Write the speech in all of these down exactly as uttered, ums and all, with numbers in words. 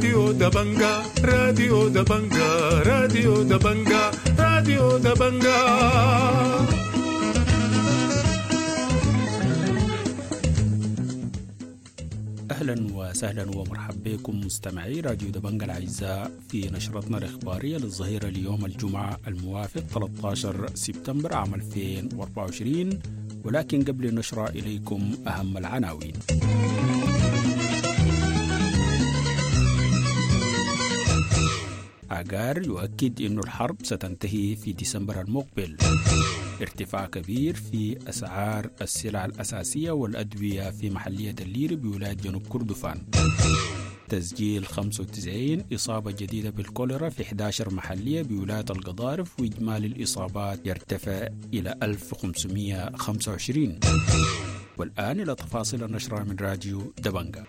راديو دبنجا راديو دبنجا راديو دبنجا راديو دبنجا. أهلا وسهلا ومرحبا بكم مستمعي راديو دبنجا الأعزاء في نشرتنا الإخبارية للظهيرة اليوم الجمعة الموافق ثلاثة عشر سبتمبر عام ألفين وأربعة وعشرين، ولكن قبل نشر إليكم أهم العناوين. عقار يؤكد أن الحرب ستنتهي في ديسمبر المقبل. ارتفاع كبير في أسعار السلع الأساسية والأدوية في محلية الليري بولاية جنوب كردفان. تسجيل خمسة وتسعين إصابة جديدة بالكوليرا في إحدى عشرة محلية بولاية القضارف، وإجمالي الإصابات يرتفع إلى ألف وخمسمائة وخمسة وعشرين. والآن إلى تفاصيل النشرة من راديو دبنجا.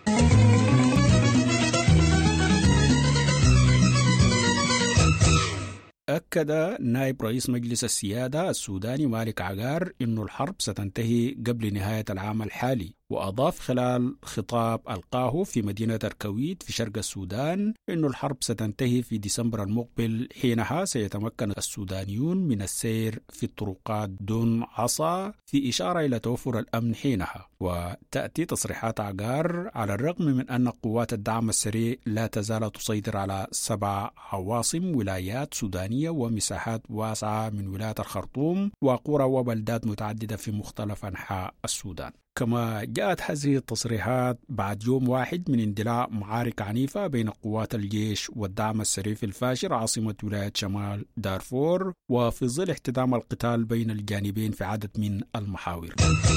أكد نائب رئيس مجلس السيادة السوداني مالك عقار أن الحرب ستنتهي قبل نهاية العام الحالي، وأضاف خلال خطاب ألقاه في مدينة الكويت في شرق السودان أن الحرب ستنتهي في ديسمبر المقبل، حينها سيتمكن السودانيون من السير في الطرقات دون عصا، في إشارة إلى توفر الأمن حينها. وتأتي تصريحات عقار على الرغم من أن قوات الدعم السريع لا تزال تسيطر على سبع عواصم ولايات سودانية ومساحات واسعة من ولاية الخرطوم وقرى وبلدات متعددة في مختلف أنحاء السودان. كما جاءت هذه التصريحات بعد يوم واحد من اندلاع معارك عنيفة بين قوات الجيش والدعم السريع في الفاشر عاصمة ولاية شمال دارفور، وفي ظل احتدام القتال بين الجانبين في عدد من المحاور.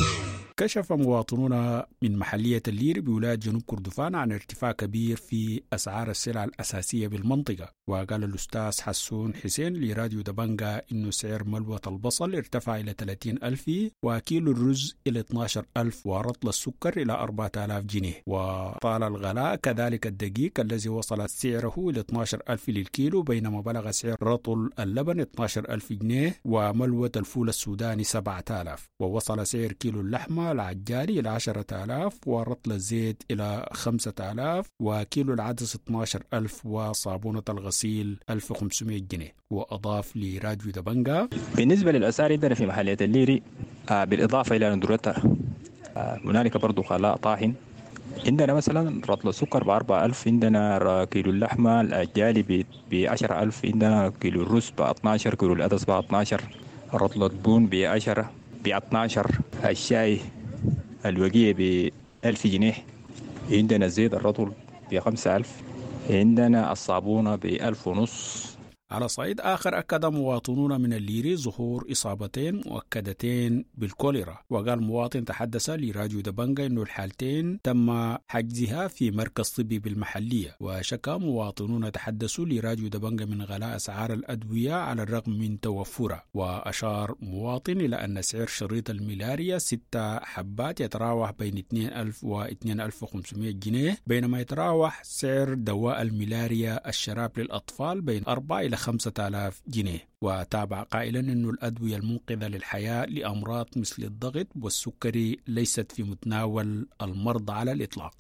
كشف مواطنون من محلية الليري بولاية جنوب كردفان عن ارتفاع كبير في أسعار السلع الأساسية بالمنطقة. وقال الأستاذ حسون حسين لراديو دبنجا إنه سعر ملوة البصل ارتفع إلى ثلاثين ألف، وكيلو الرز إلى اثني عشر ألف، ورطل السكر إلى أربعة آلاف جنيه. وطال الغلاء كذلك الدقيق الذي وصل سعره إلى اثني عشر ألف للكيلو، بينما بلغ سعر رطل اللبن اثني عشر ألف جنيه، وملوة الفول السوداني سبعة آلاف، ووصل سعر كيلو اللحمة العجالي إلى عشرة آلاف، ورطل الزيت إلى خمسة آلاف، وكيلو العدس اثني عشر ألف، وصابونة الغسيل ألف وخمسمائة جنيه. وأضاف لراديو دبنجا: بالنسبة للأسعار عندنا في محلية الليري آه بالإضافة إلى ندرتها آه هنالك برضو خلاء طاحن. عندنا مثلا رطل السكر بأربعة ألف، عندنا كيلو اللحمة العجالي بعشرة ألف، عندنا كيلو الرز باثني عشر، كيلو العدس باثني عشر، رطل البون بعشرة باثني عشر، الشاي الوقية بألف جنيه، عندنا الزيت الرطل بخمسة ألف، عندنا الصابونة بألف ونص. على صعيد آخر، أكد مواطنون من الليري ظهور إصابتين مؤكدتين بالكوليرا. وقال مواطن تحدث لراديو دبنجا إنه الحالتين تم حجزها في مركز طبي بالمحلية. وشكى مواطنون تحدثوا لراديو دبنجا من غلاء أسعار الأدوية على الرغم من توفرها. وأشار مواطن إلى أن سعر شريط الملاريا ستة حبات يتراوح بين اثنين ألف و اثنين ألف وخمسمائة جنيه، بينما يتراوح سعر دواء الملاريا الشراب للأطفال بين أربعة إلى خمسة آلاف جنيه. وتابع قائلا أن الأدوية المنقذة للحياة لأمراض مثل الضغط والسكري ليست في متناول المرضى على الإطلاق.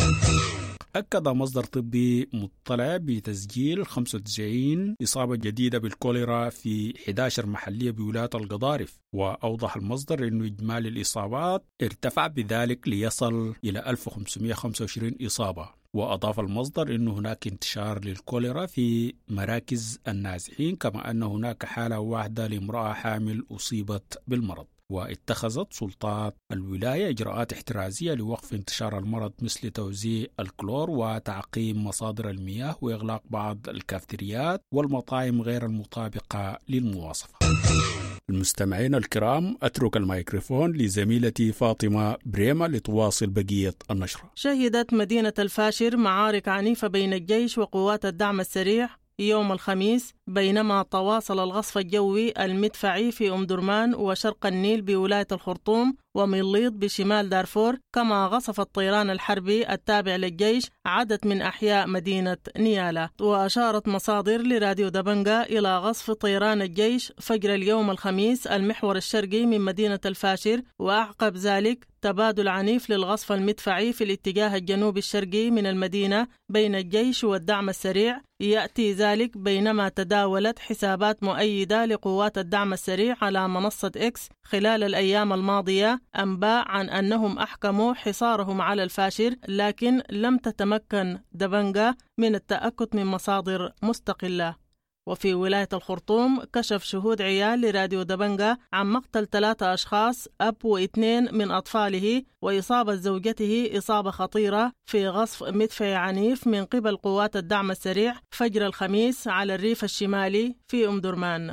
أكد مصدر طبي مطلع بتسجيل خمسة وتسعين إصابة جديدة بالكوليرا في إحدى عشرة محلية بولاية القضارف. وأوضح المصدر أن إجمالي الإصابات ارتفع بذلك ليصل إلى ألف وخمسمائة وخمسة وعشرين إصابة. وأضاف المصدر أن هناك انتشار للكوليرا في مراكز النازحين، كما أن هناك حالة واحدة لامرأة حامل أصيبت بالمرض. واتخذت سلطات الولاية إجراءات احترازية لوقف انتشار المرض، مثل توزيع الكلور وتعقيم مصادر المياه وإغلاق بعض الكافتريات والمطاعم غير المطابقة للمواصفة. المستمعين الكرام، أترك الميكروفون لزميلتي فاطمة بريمة لتواصل بقية النشرة. شهدت مدينة الفاشر معارك عنيفة بين الجيش وقوات الدعم السريع يوم الخميس، بينما تواصل الغصف الجوي المدفعي في أم درمان وشرق النيل بولاية الخرطوم ومليط بشمال دارفور، كما غصف الطيران الحربي التابع للجيش عدد من أحياء مدينة نيالا. وأشارت مصادر لراديو دبنجا إلى غصف طيران الجيش فجر اليوم الخميس المحور الشرقي من مدينة الفاشر، وأعقب ذلك تبادل عنيف للغصف المدفعي في الاتجاه الجنوبي الشرقي من المدينة بين الجيش والدعم السريع. يأتي ذلك بينما تداولت حسابات مؤيدة لقوات الدعم السريع على منصة إكس خلال الأيام الماضية أنباء عن أنهم أحكموا حصارهم على الفاشر، لكن لم تتمكن دبنجا من التأكد من مصادر مستقلة. وفي ولاية الخرطوم كشف شهود عيال لراديو دبنجا عن مقتل ثلاثة أشخاص، أب واثنين من أطفاله، وإصابة زوجته إصابة خطيرة في غصف مدفعي عنيف من قبل قوات الدعم السريع فجر الخميس على الريف الشمالي في أم درمان.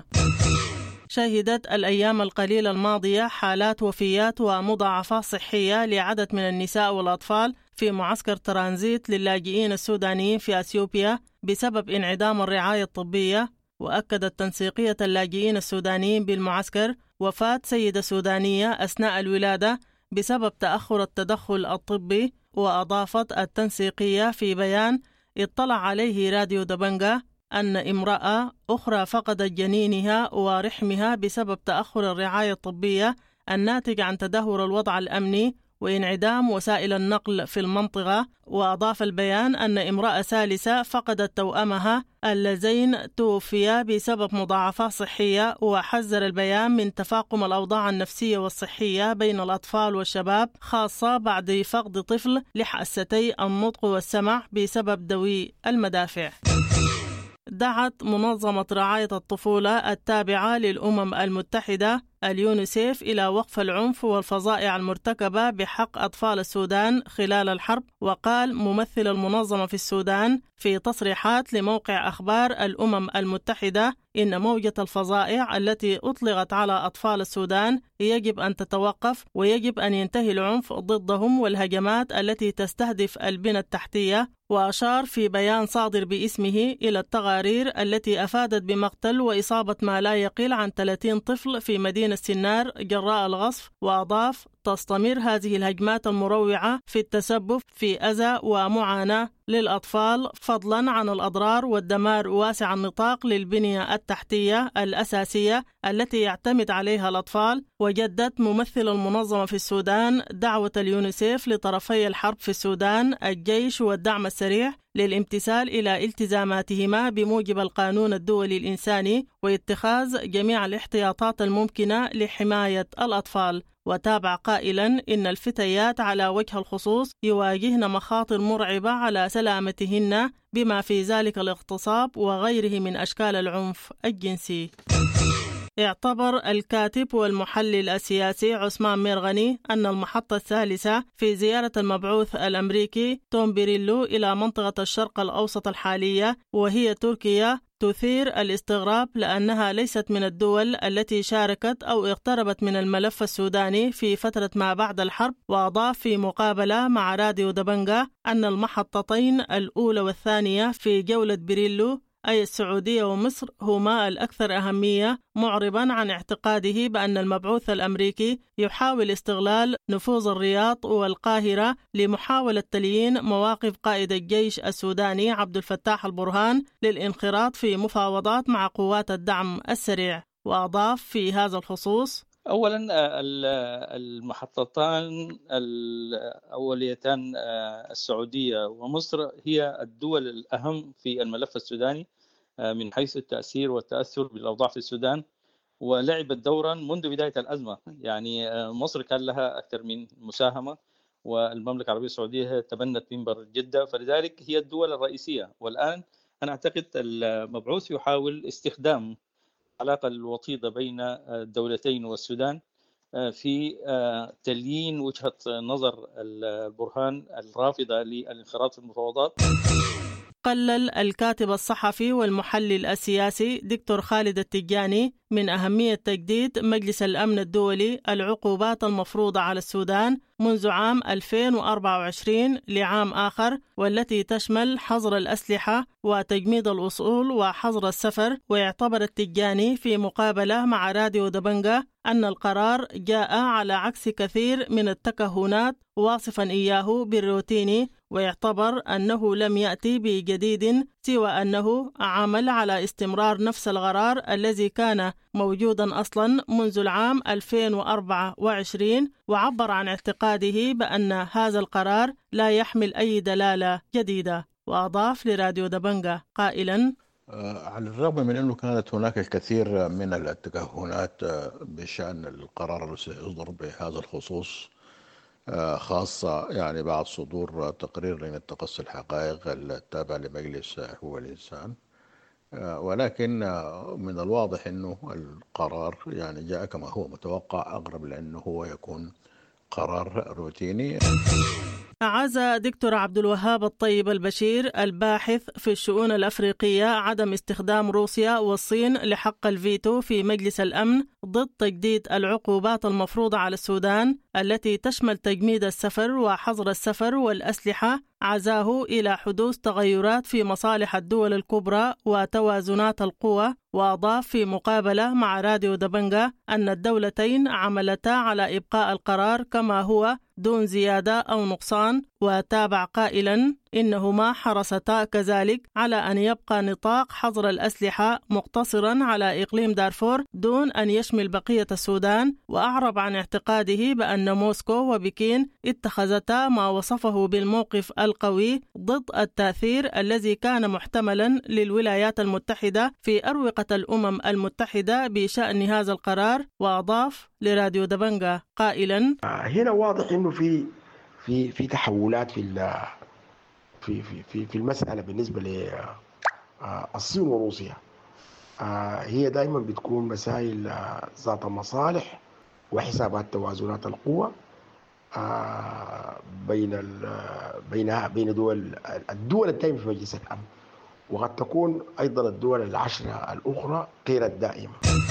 شهدت الأيام القليلة الماضية حالات وفيات ومضاعفات صحية لعدد من النساء والأطفال في معسكر ترانزيت للاجئين السودانيين في أثيوبيا بسبب انعدام الرعاية الطبية. وأكدت تنسيقية اللاجئين السودانيين بالمعسكر وفاة سيدة سودانية أثناء الولادة بسبب تأخر التدخل الطبي. وأضافت التنسيقية في بيان اطلع عليه راديو دبنجا أن امرأة أخرى فقدت جنينها ورحمها بسبب تأخر الرعاية الطبية الناتج عن تدهور الوضع الأمني وانعدام وسائل النقل في المنطقة. وأضاف البيان أن امرأة ثالثة فقدت توأمها اللذين توفيا بسبب مضاعفات صحية. وحذر البيان من تفاقم الأوضاع النفسية والصحية بين الأطفال والشباب، خاصة بعد فقد طفل لحاستي النطق والسمع بسبب دوي المدافع. دعت منظمة رعاية الطفولة التابعة للأمم المتحدة اليونيسيف إلى وقف العنف والفظائع المرتكبة بحق أطفال السودان خلال الحرب. وقال ممثل المنظمة في السودان في تصريحات لموقع أخبار الأمم المتحدة إن موجة الفظائع التي أطلقت على أطفال السودان يجب أن تتوقف، ويجب أن ينتهي العنف ضدهم والهجمات التي تستهدف البنى التحتية. وأشار في بيان صادر باسمه إلى التقارير التي أفادت بمقتل وإصابة ما لا يقل عن ثلاثين طفل في مدينة سنار جراء الغصف. وأضاف تستمر هذه الهجمات المروعة في التسبب في أذى ومعاناة للأطفال، فضلا عن الأضرار والدمار واسع النطاق للبنية التحتية الأساسية التي يعتمد عليها الأطفال. وجدت ممثل المنظمة في السودان دعوة اليونيسيف لطرفي الحرب في السودان الجيش والدعم السريع للامتثال إلى التزاماتهما بموجب القانون الدولي الإنساني واتخاذ جميع الاحتياطات الممكنة لحماية الأطفال. وتابع قائلا إن الفتيات على وجه الخصوص يواجهن مخاطر مرعبة على سلامتهن بما في ذلك الاغتصاب وغيره من أشكال العنف الجنسي. اعتبر الكاتب والمحلل السياسي عثمان ميرغني أن المحطة الثالثة في زيارة المبعوث الأمريكي توم بيريلو إلى منطقة الشرق الأوسط الحالية وهي تركيا تثير الاستغراب، لأنها ليست من الدول التي شاركت أو اقتربت من الملف السوداني في فترة ما بعد الحرب. وأضاف في مقابلة مع راديو دبنجا أن المحطتين الأولى والثانية في جولة بيريلو أي السعودية ومصر هما الأكثر أهمية، معربا عن اعتقاده بأن المبعوث الأمريكي يحاول استغلال نفوذ الرياض والقاهرة لمحاولة تليين مواقف قائد الجيش السوداني عبد الفتاح البرهان للانخراط في مفاوضات مع قوات الدعم السريع. وأضاف في هذا الخصوص: أولا المحطتان الأوليتان السعودية ومصر هي الدول الأهم في الملف السوداني من حيث التأثير والتأثر بالأوضاع في السودان، ولعبت دورا منذ بداية الأزمة. يعني مصر كان لها أكثر من مساهمة، والمملكة العربية السعودية تبنت منبر جدة، فلذلك هي الدول الرئيسية. والآن أنا أعتقد المبعوث يحاول استخدام العلاقة الوطيدة بين الدولتين والسودان في تليين وجهة نظر البرهان الرافضة للانخراط في المفاوضات. قلل الكاتب الصحفي والمحلل السياسي دكتور خالد التجاني من أهمية تجديد مجلس الأمن الدولي العقوبات المفروضة على السودان منذ عام ألفين وأربعة وعشرين لعام آخر، والتي تشمل حظر الأسلحة وتجميد الأصول وحظر السفر. ويعتبر التجاني في مقابلة مع راديو دبنجا أن القرار جاء على عكس كثير من التكهنات، واصفا إياه بالروتيني، ويعتبر أنه لم يأتي بجديد سوى أنه عمل على استمرار نفس القرار الذي كان موجودا أصلا منذ العام ألفين وأربعة وعشرين. وعبر عن اعتقاده بأن هذا القرار لا يحمل أي دلالة جديدة. وأضاف لراديو دبنجا قائلا: على الرغم من أنه كانت هناك الكثير من التكهنات بشأن القرار الذي سيصدر بهذا الخصوص، خاصة يعني بعد صدور تقرير لجنة تقصي الحقائق التابع لمجلس حقوق الإنسان، ولكن من الواضح أنه القرار يعني جاء كما هو متوقع، أقرب لأنه هو يكون قرار روتيني. أعاز دكتور عبد الوهاب الطيب البشير الباحث في الشؤون الأفريقية عدم استخدام روسيا والصين لحق الفيتو في مجلس الأمن ضد تجديد العقوبات المفروضة على السودان التي تشمل تجميد السفر وحظر السفر والأسلحة. عزاه إلى حدوث تغيرات في مصالح الدول الكبرى وتوازنات القوى. وأضاف في مقابلة مع راديو دبنجا أن الدولتين عملتا على إبقاء القرار كما هو دون زيادة أو نقصان. وتابع قائلا إنهما حرصتا كذلك على أن يبقى نطاق حظر الأسلحة مقتصرا على إقليم دارفور دون أن يشمل بقية السودان. وأعرب عن اعتقاده بأن موسكو وبكين اتخذتا ما وصفه بالموقف القوي ضد التأثير الذي كان محتملا للولايات المتحدة في أروقة الأمم المتحدة بشأن هذا القرار. وأضاف لراديو دبنجا قائلا: هنا واضح إنه في في في تحولات في في في في المسألة بالنسبة للصين وروسيا. هي دائما بتكون مسائل ذات مصالح وحسابات توازنات القوى بين بين بين دول الدول الدائمة في مجلس الأمن، وقد تكون أيضا الدول العشرة الأخرى غير الدائمة.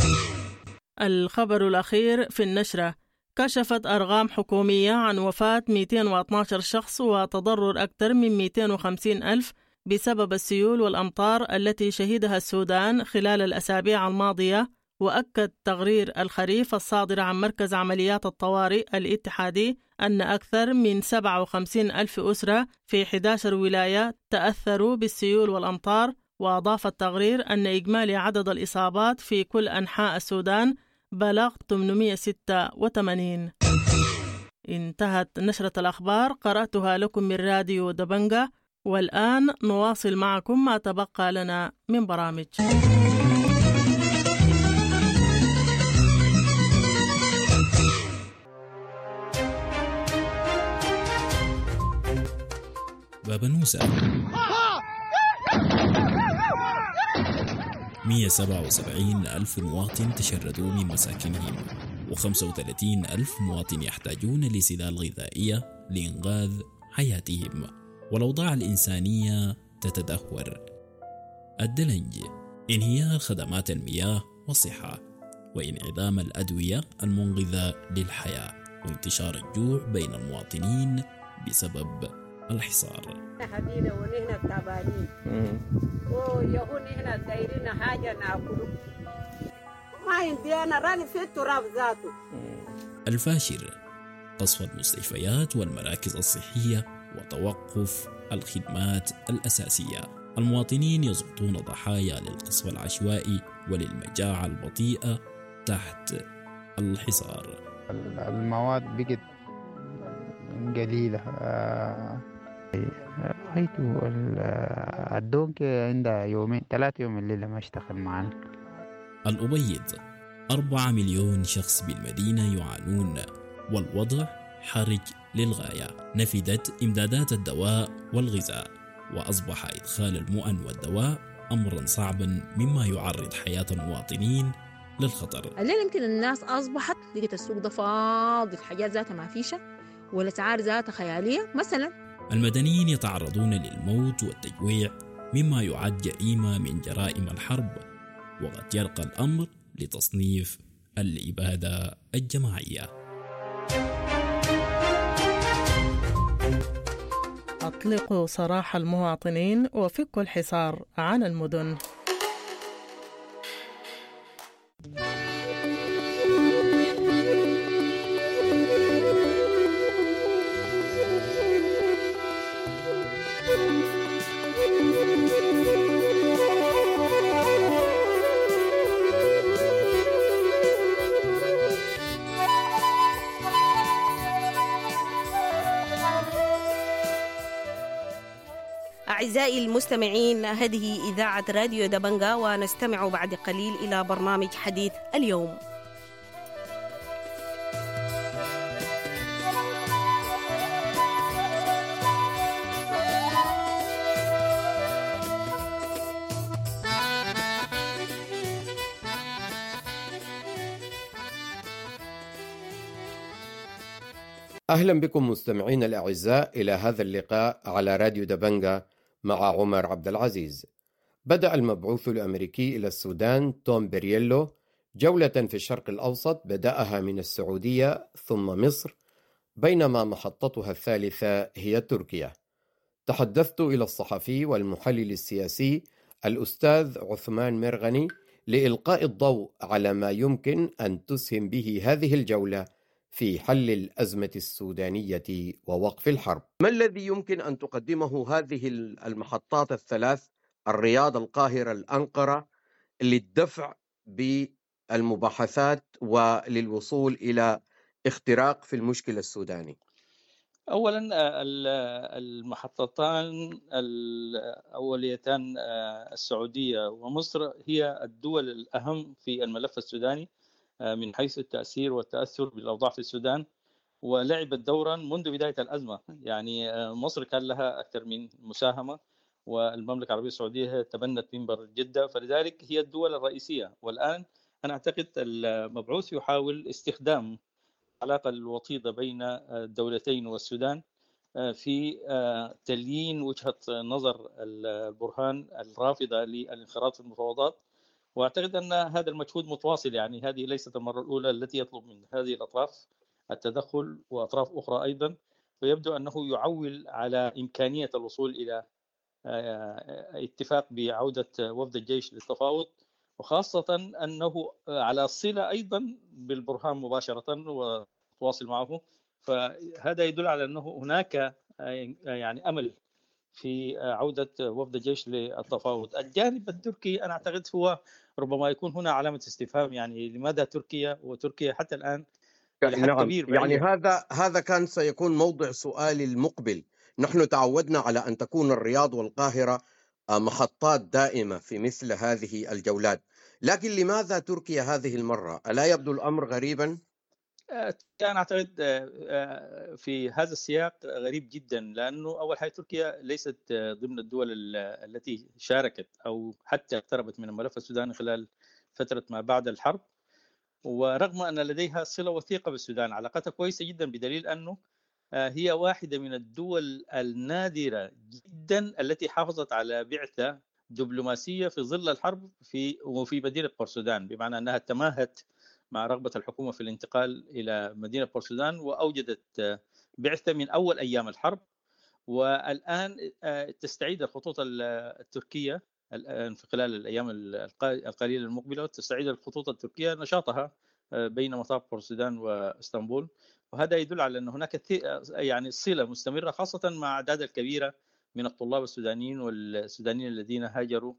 الخبر الأخير في النشرة: كشفت أرقام حكومية عن وفاة مئتين واثني عشر شخص وتضرر أكثر من مئتين وخمسين ألف بسبب السيول والأمطار التي شهدها السودان خلال الأسابيع الماضية. وأكد تقرير الخريف الصادر عن مركز عمليات الطوارئ الاتحادي أن أكثر من سبعة وخمسين ألف أسرة في أحد عشر ولاية تأثروا بالسيول والأمطار. وأضاف التقرير أن إجمالي عدد الإصابات في كل أنحاء السودان بلغ ثمانمئة وستة وثمانين. انتهت نشرة الأخبار، قرأتها لكم من راديو دبنجا. والآن نواصل معكم ما تبقى لنا من برامج. بابا نوسة. مئة وسبعة وسبعين ألف مواطن تشردوا من مساكنهم، وخمسة وثلاثين ألف مواطن يحتاجون لسلال غذائية لإنقاذ حياتهم، والأوضاع الإنسانية تتدهور. الدلنج، انهيار خدمات المياه والصحة، وانعدام الأدوية المنقذة للحياة، وانتشار الجوع بين المواطنين بسبب الحصار. حبيبي ونحن التعبانين ويهون نحن دايرين حاجة ناكله، ما عندي أنا راني في التراب ذاته. الفاشر، قصف المستشفيات والمراكز الصحية وتوقف الخدمات الأساسية. المواطنين يسقطون ضحايا للقصف العشوائي وللمجاعة البطيئة تحت الحصار. المواد بقت قليلة. رأيته الدونك عندها يومين ثلاثة يوم الليلة ما اشتغل معنا. الأبيض، أربعة مليون شخص بالمدينة يعانون، والوضع حرج للغاية. نفدت إمدادات الدواء والغذاء، وأصبح إدخال المؤن والدواء أمرا صعبا مما يعرض حياة المواطنين للخطر. الليل يمكن الناس أصبحت لقيت السوق ده فاضي، الحاجات ذاتها ما فيشة والأسعار ذاتها خيالية. مثلا المدنيين يتعرضون للموت والتجويع مما يعد جريمة من جرائم الحرب، وقد يرقى الأمر لتصنيف الإبادة الجماعية. أطلقوا سراح المواطنين وفكوا الحصار عن المدن. أعزائي المستمعين، هذه إذاعة راديو دبنجا، ونستمع بعد قليل إلى برنامج حديث اليوم. أهلا بكم مستمعين الأعزاء إلى هذا اللقاء على راديو دبنجا مع عمر عبد العزيز. بدأ المبعوث الأمريكي إلى السودان توم برييلو جولة في الشرق الأوسط بدأها من السعودية ثم مصر، بينما محطتها الثالثة هي تركيا. تحدثت إلى الصحفي والمحلل السياسي الأستاذ عثمان مرغني لإلقاء الضوء على ما يمكن أن تسهم به هذه الجولة في حل الأزمة السودانية ووقف الحرب. ما الذي يمكن أن تقدمه هذه المحطات الثلاث، الرياض، القاهرة، الأنقرة، للدفع بالمباحثات وللوصول إلى اختراق في المشكلة السوداني؟ أولا المحطتان الأوليتان السعودية ومصر هي الدول الأهم في الملف السوداني من حيث التأثير والتأثر بالأوضاع في السودان، ولعبت دورا منذ بداية الأزمة. يعني مصر كان لها أكثر من مساهمة، والمملكة العربية السعودية تبنت منبر جدة، فلذلك هي الدول الرئيسية. والآن أنا أعتقد المبعوث يحاول استخدام العلاقة الوطيدة بين الدولتين والسودان في تليين وجهة نظر البرهان الرافضة للانخراط في المفاوضات، واعتقد ان هذا المجهود متواصل. يعني هذه ليست المره الاولى التي يطلب من هذه الاطراف التدخل واطراف اخرى ايضا، ويبدو انه يعول على امكانيه الوصول الى اتفاق بعوده وفد الجيش للتفاوض، وخاصه انه على صله ايضا بالبرهان مباشره وتواصل معه. فهذا يدل على انه هناك يعني امل في عودة وفد الجيش للتفاوض. الجانب التركي أنا أعتقد هو ربما يكون هنا علامة استفهام، يعني لماذا تركيا؟ وتركيا حتى الآن نعم كبير يعني هذا هذا كان سيكون موضع سؤالي المقبل. نحن تعودنا على أن تكون الرياض والقاهرة محطات دائمة في مثل هذه الجولات، لكن لماذا تركيا هذه المرة؟ ألا يبدو الأمر غريبا؟ كان أعتقد في هذا السياق غريب جدا، لأنه أول حاجة تركيا ليست ضمن الدول التي شاركت أو حتى اقتربت من الملف السوداني خلال فترة ما بعد الحرب، ورغم أن لديها صلة وثيقة بالسودان، علاقتها كويسة جدا، بدليل أنه هي واحدة من الدول النادرة جدا التي حافظت على بعثة دبلوماسية في ظل الحرب في وفي مدينة بورسودان، بمعنى أنها تماهت مع رغبة الحكومة في الانتقال إلى مدينة بورسودان وأوجدت بعثة من أول أيام الحرب، والآن تستعيد الخطوط التركية الآن في خلال الأيام القليلة المقبلة، تستعيد الخطوط التركية نشاطها بين مطار بورسودان واسطنبول، وهذا يدل على أن هناك يعني صلة مستمرة، خاصة مع أعداد الكبيرة من الطلاب السودانيين والسودانيين الذين هاجروا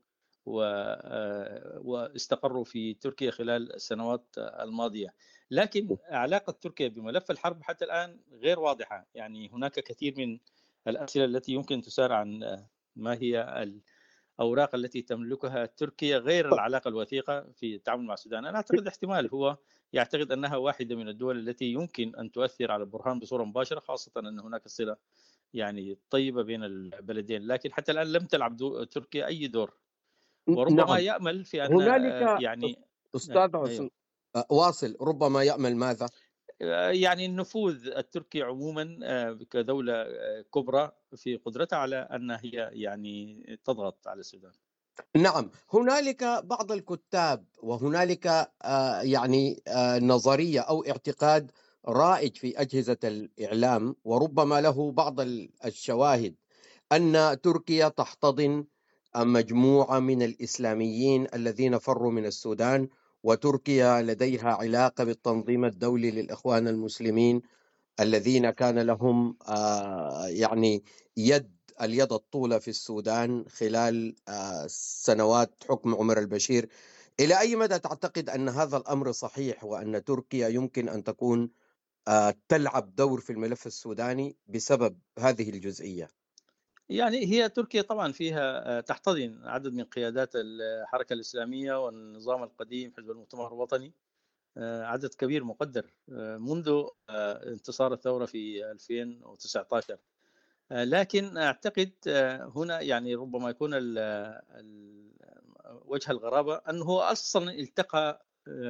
واستقروا في تركيا خلال السنوات الماضية. لكن علاقة تركيا بملف الحرب حتى الآن غير واضحة. يعني هناك كثير من الأسئلة التي يمكن تسار عن ما هي الأوراق التي تملكها تركيا غير العلاقة الوثيقة في التعامل مع السودان. أنا أعتقد احتمال هو يعتقد أنها واحدة من الدول التي يمكن أن تؤثر على البرهان بصورة مباشرة، خاصة أن هناك صلة يعني طيبة بين البلدين، لكن حتى الآن لم تلعب تركيا أي دور، وربما نعم. يأمل في أن هنالك يعني أستاذ أيوه. واصل ربما يأمل ماذا؟ يعني النفوذ التركي عموما كدولة كبرى في قدرتها على أن هي يعني تضغط على السودان. نعم، هنالك بعض الكتاب وهنالك يعني نظرية أو اعتقاد رائج في أجهزة الإعلام وربما له بعض الشواهد أن تركيا تحتضن مجموعة من الإسلاميين الذين فروا من السودان، وتركيا لديها علاقة بالتنظيم الدولي للإخوان المسلمين الذين كان لهم يعني يد اليد الطولة في السودان خلال سنوات حكم عمر البشير. إلى أي مدى تعتقد أن هذا الأمر صحيح وأن تركيا يمكن أن تكون تلعب دور في الملف السوداني بسبب هذه الجزئية؟ يعني هي تركيا طبعا فيها تحتضن عدد من قيادات الحركة الإسلامية والنظام القديم حزب المؤتمر الوطني، عدد كبير مقدر منذ انتصار الثورة في ألفين وتسعة عشر. لكن أعتقد هنا يعني ربما يكون ال ال وجه الغرابة أنه أصلا التقى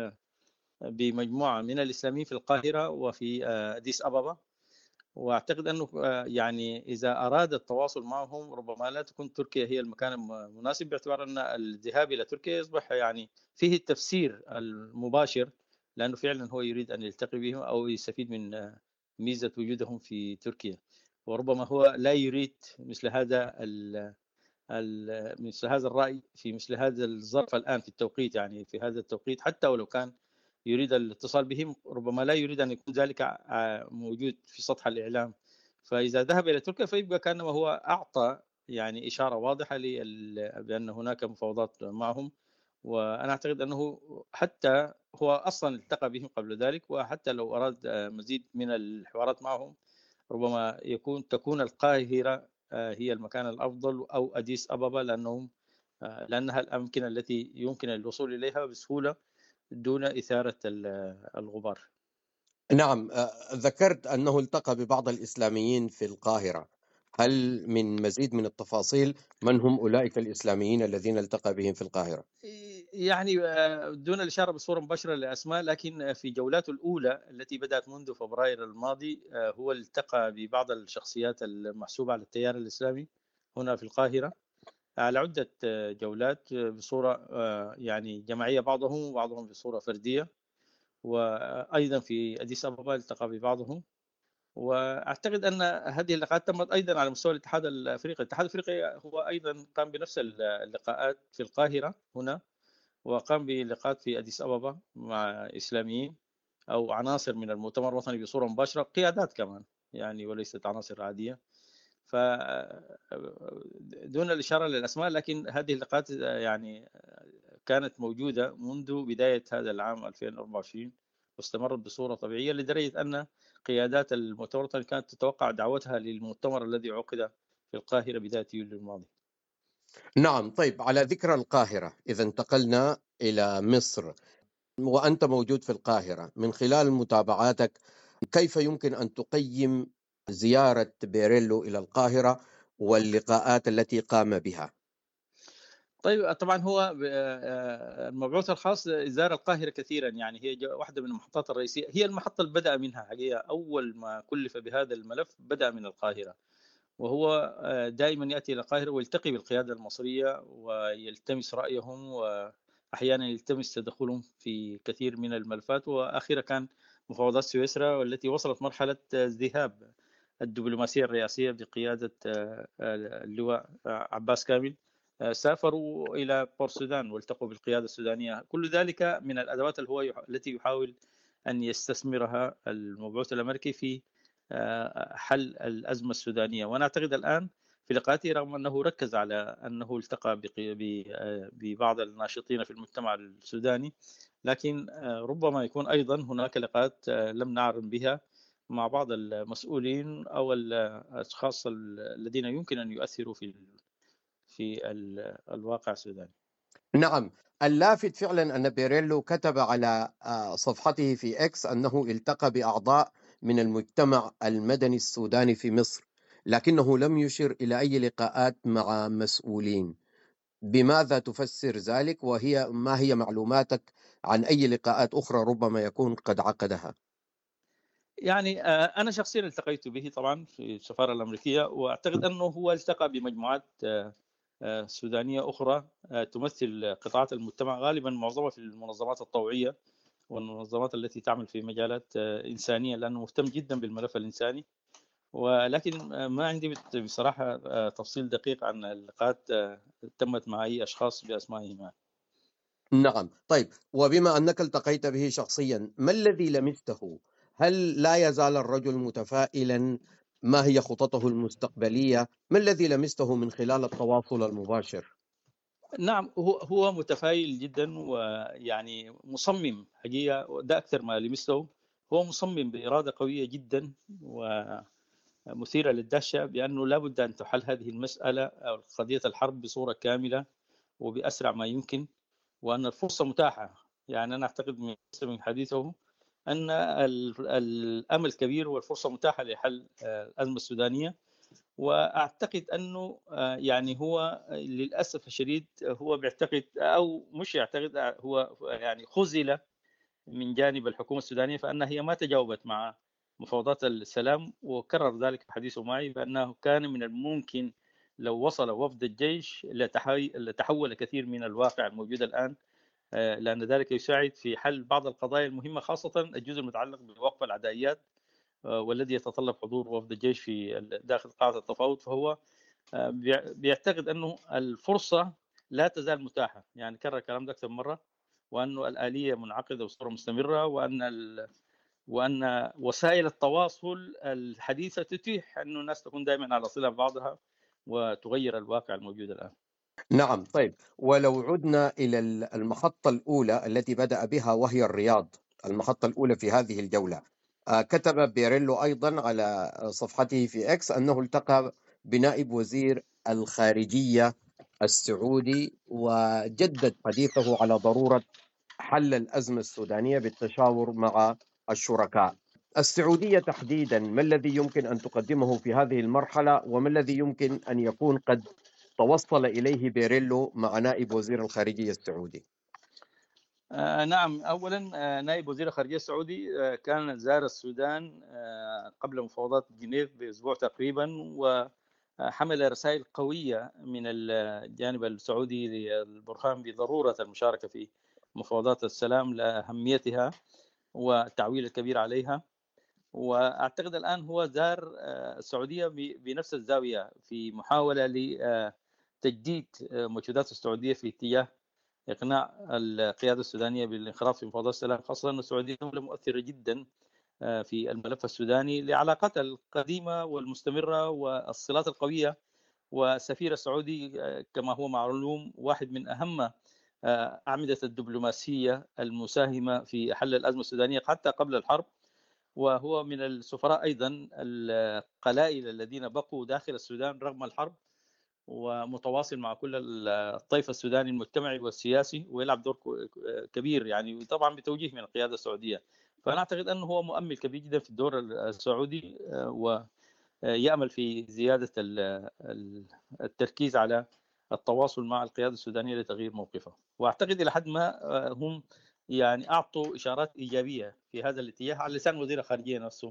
بمجموعة من الإسلاميين في القاهرة وفي أديس أبابا، واعتقد انه يعني اذا اراد التواصل معهم ربما لا تكون تركيا هي المكان المناسب، باعتبار ان الذهاب الى تركيا يصبح يعني فيه التفسير المباشر، لانه فعلا هو يريد ان يلتقي بهم او يستفيد من ميزه وجودهم في تركيا، وربما هو لا يريد مثل هذا ال مثل هذا الراي في مثل هذا الظرف الان في التوقيت، يعني في هذا التوقيت حتى ولو كان يريد الاتصال بهم ربما لا يريد أن يكون ذلك موجود في سطح الإعلام. فإذا ذهب إلى تركيا فيبقى كأنما هو أعطى يعني إشارة واضحة بأن هناك مفاوضات معهم، وأنا أعتقد أنه حتى هو أصلا التقى بهم قبل ذلك، وحتى لو أراد مزيد من الحوارات معهم ربما يكون تكون القاهرة هي المكان الأفضل أو أديس أبابا، لأنهم لأنها الأمكنة التي يمكن الوصول إليها بسهولة دون إثارة الغبار. نعم، ذكرت أنه التقى ببعض الإسلاميين في القاهرة، هل من مزيد من التفاصيل من هم أولئك الإسلاميين الذين التقى بهم في القاهرة؟ يعني دون الإشارة بصورة مباشرة لأسماء، لكن في جولاته الأولى التي بدأت منذ فبراير الماضي هو التقى ببعض الشخصيات المحسوبة على التيار الإسلامي هنا في القاهرة على عدة جولات بصورة يعني جماعية، بعضهم وبعضهم بصورة فردية، وأيضا في أديس أبابا التقى ببعضهم. وأعتقد أن هذه اللقاءات تمت أيضا على مستوى الاتحاد الأفريقي. الاتحاد الأفريقي هو أيضا قام بنفس اللقاءات في القاهرة هنا، وقام بلقاءات في أديس أبابا مع إسلاميين أو عناصر من المؤتمر الوطني بصورة مباشرة، قيادات كمان يعني وليست عناصر عادية. ف دون الإشارة للأسماء، لكن هذه اللقاءات يعني كانت موجودة منذ بداية هذا العام ألفين وأربعة وعشرين واستمرت بصورة طبيعية، لدرجة أن قيادات المؤتمر الوطني كانت تتوقع دعوتها للمؤتمر الذي عقد في القاهرة بداية يوليو الماضي. نعم، طيب على ذكر القاهرة، إذا انتقلنا إلى مصر وأنت موجود في القاهرة، من خلال متابعاتك كيف يمكن أن تقيم زيارة بيريلو إلى القاهرة واللقاءات التي قام بها؟ طيب طبعا هو المبعوث الخاص زار القاهرة كثيرا، يعني هي واحدة من المحطات الرئيسية، هي المحطة اللي بدأ منها حقيقة. أول ما كلف بهذا الملف بدأ من القاهرة، وهو دائما يأتي إلى القاهرة ويلتقي بالقيادة المصرية ويلتمس رأيهم، وأحيانا يلتمس تدخلهم في كثير من الملفات. وأخيرا كان مفاوضات سويسرا والتي وصلت مرحلة ذهاب الدبلوماسية الرئاسية بقيادة اللواء عباس كامل، سافروا إلى بور السودان والتقوا بالقيادة السودانية. كل ذلك من الأدوات اللي هو التي يحاول أن يستثمرها المبعوث الأمريكي في حل الأزمة السودانية. وأنا أعتقد الآن في لقاءاته رغم أنه ركز على أنه التقى ببعض الناشطين في المجتمع السوداني، لكن ربما يكون أيضا هناك لقاءات لم نعلم بها مع بعض المسؤولين أو الأشخاص الذين يمكن أن يؤثروا في في الواقع السوداني. نعم، اللافت فعلا أن بيريلو كتب على صفحته في إكس أنه التقى بأعضاء من المجتمع المدني السوداني في مصر، لكنه لم يشر إلى أي لقاءات مع مسؤولين. بماذا تفسر ذلك؟ وهي ما هي معلوماتك عن أي لقاءات أخرى ربما يكون قد عقدها؟ يعني أنا شخصيا التقيت به طبعا في السفارة الأمريكية، وأعتقد أنه هو التقى بمجموعات سودانية أخرى تمثل قطاعات المجتمع، غالبا معظمها في المنظمات الطوعية والمنظمات التي تعمل في مجالات إنسانية، لأنه مهتم جدا بالملف الإنساني. ولكن ما عندي بصراحة تفصيل دقيق عن اللقاءات تمت مع أي أشخاص بأسمائهم. نعم. طيب، وبما أنك التقيت به شخصيا، ما الذي لمسته؟ هل لا يزال الرجل متفائلا؟ ما هي خططه المستقبلية؟ ما الذي لمسته من خلال التواصل المباشر؟ نعم، هو هو متفائل جدا، ويعني مصمم حقيقة، ده أكثر ما لمسته. هو مصمم بإرادة قوية جدا ومثيرة للدهشة بأنه لا بد أن تحل هذه المسألة أو قضية الحرب بصورة كاملة وبأسرع ما يمكن، وأن الفرصة متاحة. يعني أنا أعتقد من من حديثه أن الأمل كبير والفرصة متاحة لحل الأزمة السودانية. وأعتقد أنه يعني هو للأسف الشديد هو بيعتقد، أو مش يعتقد، هو يعني خذل من جانب الحكومة السودانية، فأنها هي ما تجاوبت مع مفاوضات السلام. وكرر ذلك في حديثه معي بأنه كان من الممكن لو وصل وفد الجيش لتحول كثير من الواقع الموجود الآن، لأن ذلك يساعد في حل بعض القضايا المهمة، خاصة الجزء المتعلق بوقف العدائيات والذي يتطلب حضور وفد الجيش في داخل قاعة التفاوض. فهو بيعتقد أنه الفرصة لا تزال متاحة، يعني كرر الكلام ده أكثر من مرة، وأنه الآلية منعقدة بصورة مستمرة، وأن ال... وأن وسائل التواصل الحديثة تتيح أنه الناس تكون دائما على صلة ببعضها وتغير الواقع الموجود الآن. نعم. طيب، ولو عدنا إلى المحطة الأولى التي بدأ بها وهي الرياض، المحطة الأولى في هذه الجولة، كتب بيريلو أيضا على صفحته في إكس أنه التقى بنائب وزير الخارجية السعودي وجدد حديثه على ضرورة حل الأزمة السودانية بالتشاور مع الشركاء. السعودية تحديدا، ما الذي يمكن أن تقدمه في هذه المرحلة، وما الذي يمكن أن يكون قد توصل إليه بيريلو مع نائب وزير الخارجية السعودي؟ آه نعم، أولا آه نائب وزير الخارجية السعودي آه كان زار السودان آه قبل مفاوضات جنيف بأسبوع تقريبا، وحمل رسائل قوية من الجانب السعودي للبرهان بضرورة المشاركة في مفاوضات السلام لأهميتها والتعويل الكبير عليها. وأعتقد الآن هو زار السعودية بنفس الزاوية في محاولة لتجديد مجهودات السعودية في اتجاه إقناع القيادة السودانية بالانخراط في مفاوضات السلام، خاصة أن السعودية دولة مؤثرة جدا في الملف السوداني لعلاقاتها القديمة والمستمرة والصلات القوية. والسفير السعودي كما هو معلوم واحد من أهم أعمدة الدبلوماسية المساهمة في حل الأزمة السودانية حتى قبل الحرب، وهو من السفراء أيضا القلائل الذين بقوا داخل السودان رغم الحرب، ومتواصل مع كل الطيف السوداني المجتمعي والسياسي، ويلعب دور كبير يعني طبعا بتوجيه من القيادة السعودية. فأنا أعتقد أنه هو مؤمل كبير جدا في الدور السعودي، ويأمل في زيادة التركيز على التواصل مع القيادة السودانية لتغيير موقفها. وأعتقد إلى حد ما هم يعني أعطوا إشارات إيجابية في هذا الاتجاه على لسان وزير الخارجية نفسه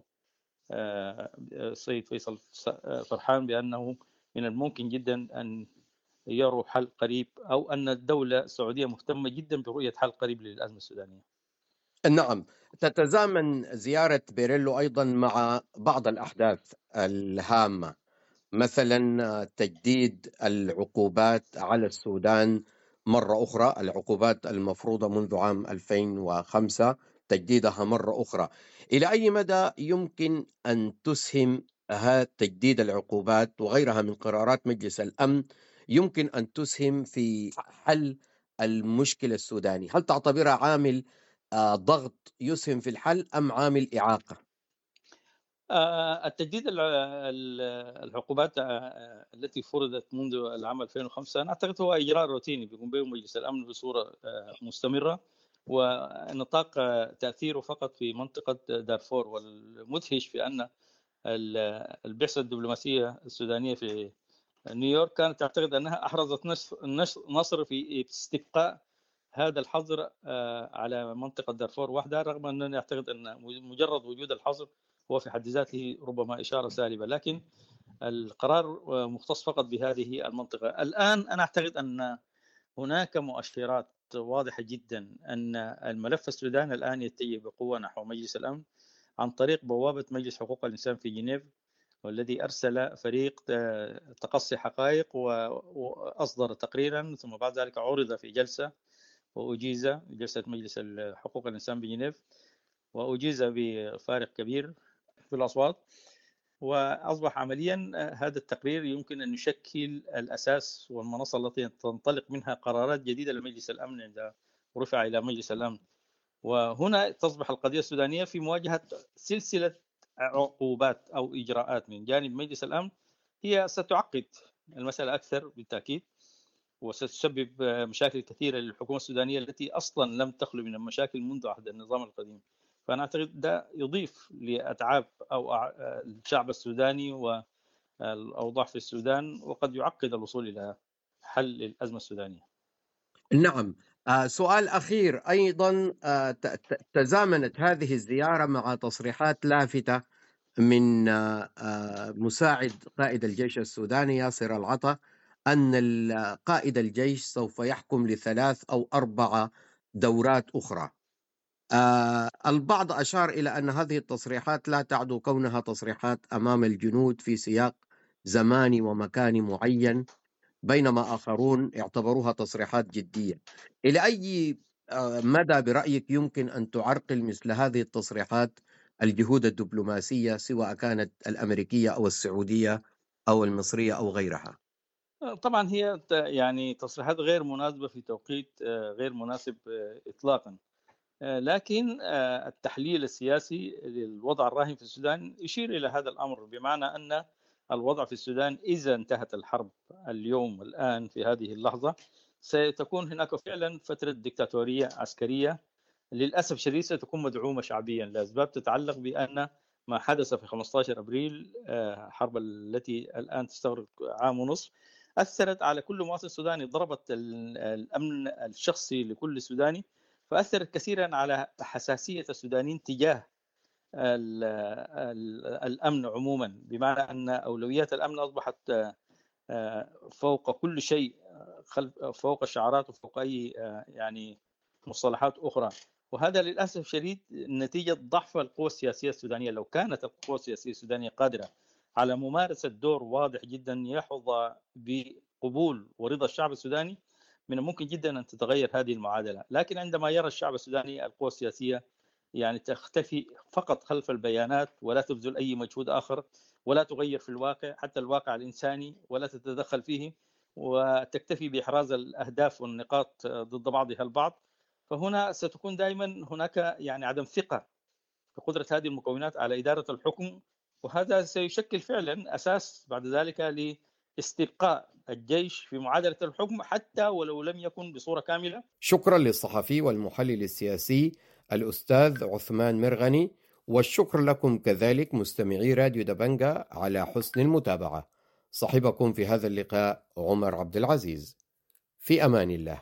السيد فيصل فرحان، بأنه من الممكن جدا أن يروا حل قريب، أو أن الدولة السعودية مهتمة جدا برؤية حل قريب للأزمة السودانية. نعم. تتزامن زيارة بيريلو أيضا مع بعض الأحداث الهامة، مثلا تجديد العقوبات على السودان مرة أخرى، العقوبات المفروضة منذ عام ألفين وخمسة تجديدها مرة أخرى. إلى أي مدى يمكن أن تسهم تجديد العقوبات وغيرها من قرارات مجلس الأمن يمكن أن تسهم في حل المشكلة السوداني؟ هل تعتبرها عامل ضغط يسهم في الحل أم عامل إعاقة؟ التجديد العقوبات التي فرضت منذ العام ألفين وخمسة أنا أعتقد هو إجراء روتيني بيقوم به مجلس الأمن بصورة مستمرة، ونطاق تأثيره فقط في منطقة دارفور. والمدهش في أن البعثة الدبلوماسية السودانية في نيويورك كانت تعتقد أنها أحرزت نصر في استبقاء هذا الحظر على منطقة دارفور وحدها، رغم أنني أعتقد أن مجرد وجود الحظر هو في حد ذاته ربما إشارة سالبة، لكن القرار مختص فقط بهذه المنطقة. الآن أنا أعتقد أن هناك مؤشرات واضحة جدا أن الملف السوداني الآن يتجه بقوة نحو مجلس الأمن عن طريق بوابة مجلس حقوق الإنسان في جنيف، والذي أرسل فريق تقصي حقائق وأصدر تقريرا، ثم بعد ذلك عرض في جلسة وأجيز جلسة مجلس حقوق الإنسان بجنيف، وأجيز بفارق كبير في الأصوات. وأصبح عمليا هذا التقرير يمكن أن يشكل الأساس والمنصة التي تنطلق منها قرارات جديدة لمجلس الأمن عند رفع إلى مجلس الأمن. وهنا تصبح القضية السودانية في مواجهة سلسلة عقوبات أو إجراءات من جانب مجلس الأمن، هي ستعقد المسألة أكثر بالتأكيد، وستسبب مشاكل كثيرة للحكومة السودانية التي أصلا لم تخلو من المشاكل منذ عهد النظام القديم. فأنا أعتقد ده يضيف لأتعاب أو الشعب السوداني والأوضاع في السودان، وقد يعقد الوصول إلى حل الأزمة السودانية. نعم. آه سؤال أخير أيضا، آه تزامنت هذه الزيارة مع تصريحات لافتة من آه مساعد قائد الجيش السوداني ياسر العطا أن قائد الجيش سوف يحكم لثلاث أو أربع دورات أخرى. آه البعض أشار إلى أن هذه التصريحات لا تعدو كونها تصريحات أمام الجنود في سياق زماني ومكاني معين، بينما آخرون اعتبروها تصريحات جدية. إلى أي آه مدى برأيك يمكن أن تعرقل مثل هذه التصريحات الجهود الدبلوماسية، سواء كانت الأمريكية أو السعودية أو المصرية أو غيرها؟ طبعا هي يعني تصريحات غير مناسبة في توقيت غير مناسب إطلاقا، لكن التحليل السياسي للوضع الراهن في السودان يشير إلى هذا الأمر، بمعنى أن الوضع في السودان إذا انتهت الحرب اليوم الآن في هذه اللحظة ستكون هناك فعلا فترة ديكتاتورية عسكرية للأسف شديد، ستكون مدعومة شعبيا لأسباب تتعلق بأن ما حدث في خمسة عشر أبريل، حرب التي الآن تستغرق عام ونصف، أثرت على كل مواطن سوداني، ضربت الأمن الشخصي لكل سوداني، فأثرت كثيرا على حساسية السودانيين تجاه الأمن عموما، بمعنى أن أولويات الأمن أصبحت فوق كل شيء، فوق الشعارات وفوق أي يعني مصطلحات أخرى. وهذا للأسف شديد نتيجة ضعف القوى السياسية السودانية. لو كانت القوى السياسية السودانية قادرة على ممارسة دور واضح جدا يحظى بقبول ورضا الشعب السوداني، من الممكن جدا أن تتغير هذه المعادلة. لكن عندما يرى الشعب السوداني القوى السياسية يعني تختفي فقط خلف البيانات ولا تبذل أي مجهود آخر ولا تغير في الواقع، حتى الواقع الإنساني، ولا تتدخل فيه، وتكتفي بإحراز الأهداف والنقاط ضد بعضها البعض، فهنا ستكون دائما هناك يعني عدم ثقة في قدرة هذه المكونات على إدارة الحكم، وهذا سيشكل فعلا أساس بعد ذلك لاستبقاء الجيش في معادلة الحكم حتى ولو لم يكن بصورة كاملة. شكرا للصحفي والمحلل السياسي الأستاذ عثمان مرغني، والشكر لكم كذلك مستمعي راديو دبنجة على حسن المتابعة. صاحبكم في هذا اللقاء عمر عبد العزيز، في أمان الله.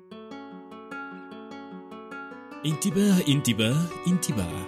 انتباه انتباه انتباه،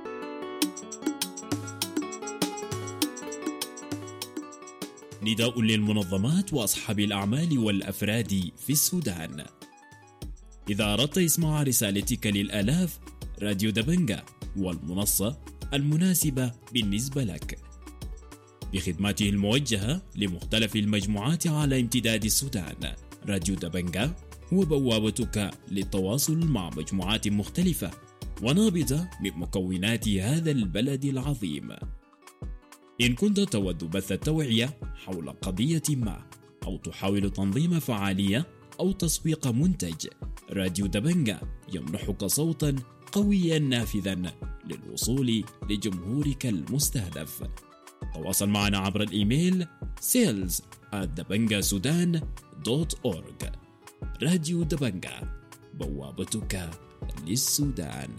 نداء للمنظمات وأصحاب الأعمال والأفراد في السودان. إذا أردت إسماع رسالتك للآلاف، راديو دبنجة والمنصة المناسبة بالنسبة لك، بخدماته الموجهة لمختلف المجموعات على امتداد السودان. راديو دبنجة هو بوابتك للتواصل مع مجموعات مختلفة ونابضة من مكونات هذا البلد العظيم. إن كنت تود بث التوعية حول قضية ما، أو تحاول تنظيم فعالية أو تسويق منتج، راديو دبنجة يمنحك صوتا قويا نافذا للوصول لجمهورك المستهدف. تواصل معنا عبر الإيميل sales at dabangaSudan دوت أورج. راديو دبنجة، بوابتك للسودان.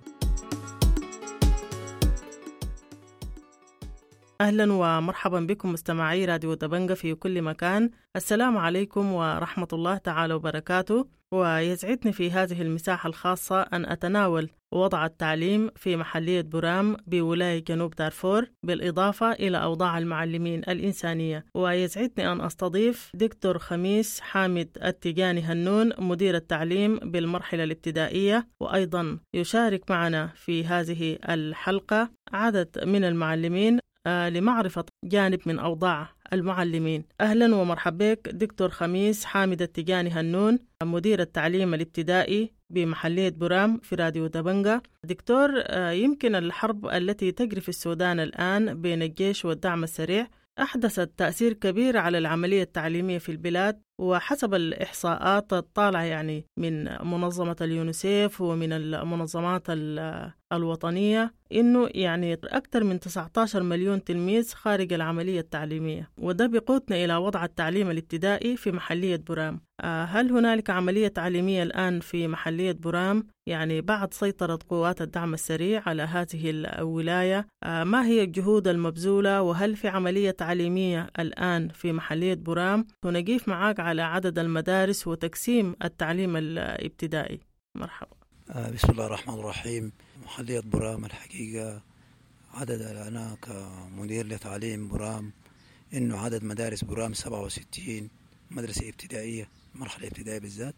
أهلا ومرحبا بكم مستمعي راديو دبنجة في كل مكان. السلام عليكم ورحمة الله تعالى وبركاته، ويسعدني في هذه المساحة الخاصة أن أتناول وضع التعليم في محلية بورام بولاية جنوب دارفور بالإضافة إلى أوضاع المعلمين الإنسانية. ويسعدني أن أستضيف دكتور خميس حامد التجاني هنون مدير التعليم بالمرحلة الابتدائية، وأيضا يشارك معنا في هذه الحلقة عدد من المعلمين لمعرفة جانب من أوضاع المعلمين. أهلا ومرحبا بك دكتور خميس حامد التجاني هنون مدير التعليم الابتدائي بمحلية بورام في راديو دبنجا. دكتور، يمكن الحرب التي تجري في السودان الآن بين الجيش والدعم السريع أحدثت تأثير كبير على العملية التعليمية في البلاد، وحسب الإحصاءات الطالعة يعني من منظمة اليونيسيف ومن المنظمات الوطنية إنه يعني أكثر من تسعة عشر مليون تلميذ خارج العملية التعليمية، وده بيقودنا إلى وضع التعليم الابتدائي في محلية بورام. هل هنالك عملية تعليمية الآن في محلية بورام يعني بعد سيطرة قوات الدعم السريع على هذه الولاية؟ ما هي الجهود المبذولة، وهل في عملية تعليمية الآن في محلية بورام؟ ونقيف معاك على عدد المدارس وتقسيم التعليم الابتدائي. مرحبا. بسم الله الرحمن الرحيم. محلية بورام الحقيقة عدد أنا كمدير لتعليم بورام إنه عدد مدارس بورام سبعة وستين مدرسة ابتدائية، مرحلة ابتدائية بالذات،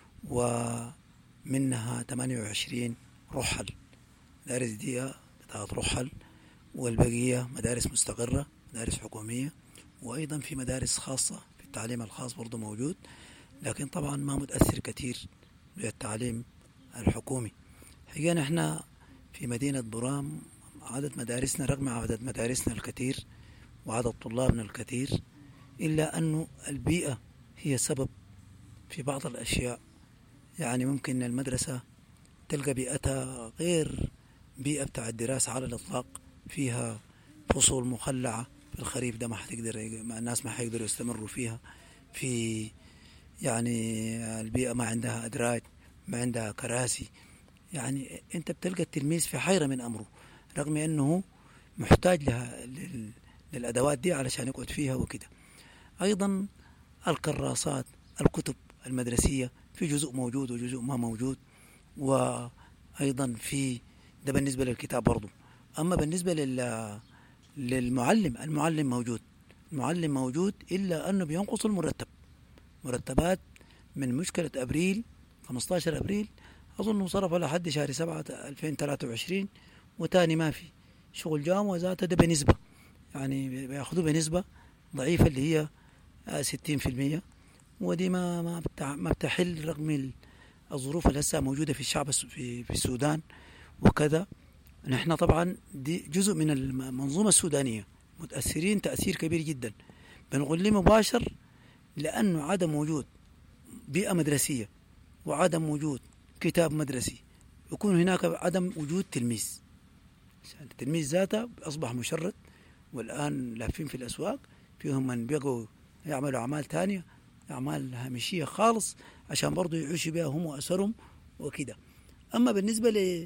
ومنها ثمانية وعشرين رحل، مدارس دي بتاعت رحل، والبقية مدارس مستقرة، مدارس حكومية، وأيضا في مدارس خاصة في التعليم الخاص برضو موجود، لكن طبعا ما متأثر كتير بالتعليم الحكومي. حقيقة نحن في مدينة بورام عدد مدارسنا رغم عدد مدارسنا الكثير وعدد طلابنا الكثير، إلا أنه البيئة هي سبب في بعض الأشياء. يعني ممكن المدرسة تلقى بيئتها غير بيئة بتاع الدراسة على الإطلاق، فيها فصول مخلعة في الخريف ده ما حتقدر الناس ما حيقدروا يستمروا فيها، في يعني البيئة ما عندها أدراج، ما عندها كراسي، يعني أنت بتلقى التلميذ في حيرة من أمره رغم أنه محتاج لها للأدوات دي علشان يقعد فيها وكده. أيضا الكراسات، الكتب المدرسية في جزء موجود وجزء ما موجود، وأيضا في ده بالنسبة للكتاب برضو. أما بالنسبة لل للمعلم، المعلم موجود، المعلم موجود إلا أنه بينقص المرتب، مرتبات من مشكلة أبريل خمسة عشر أبريل أظن صرف لحد شهر سبعة ألفين وثلاثة وعشرين، وتاني ما في شغل جام وذاته ده بنسبة يعني بياخذوا بنسبة ضعيفة اللي هي ستين في المية، ودي ما ما ما بتحل رغم الظروف اللي هسه موجودة في الشعب في في السودان وكذا. نحن طبعا دي جزء من المنظومة السودانية متأثرين تأثير كبير جدا، بنقول لي مباشر لأنه عدم وجود بيئة مدرسية وعدم وجود كتاب مدرسي، يكون هناك عدم وجود تلميذ. التلميذ ذاته أصبح مشرد، والآن لافين في الأسواق، فيهم من بيقوا يعملوا أعمال تانية، أعمال هامشية خالص عشان برضو يعيشوا بها هم وأسرهم وكده. أما بالنسبة ل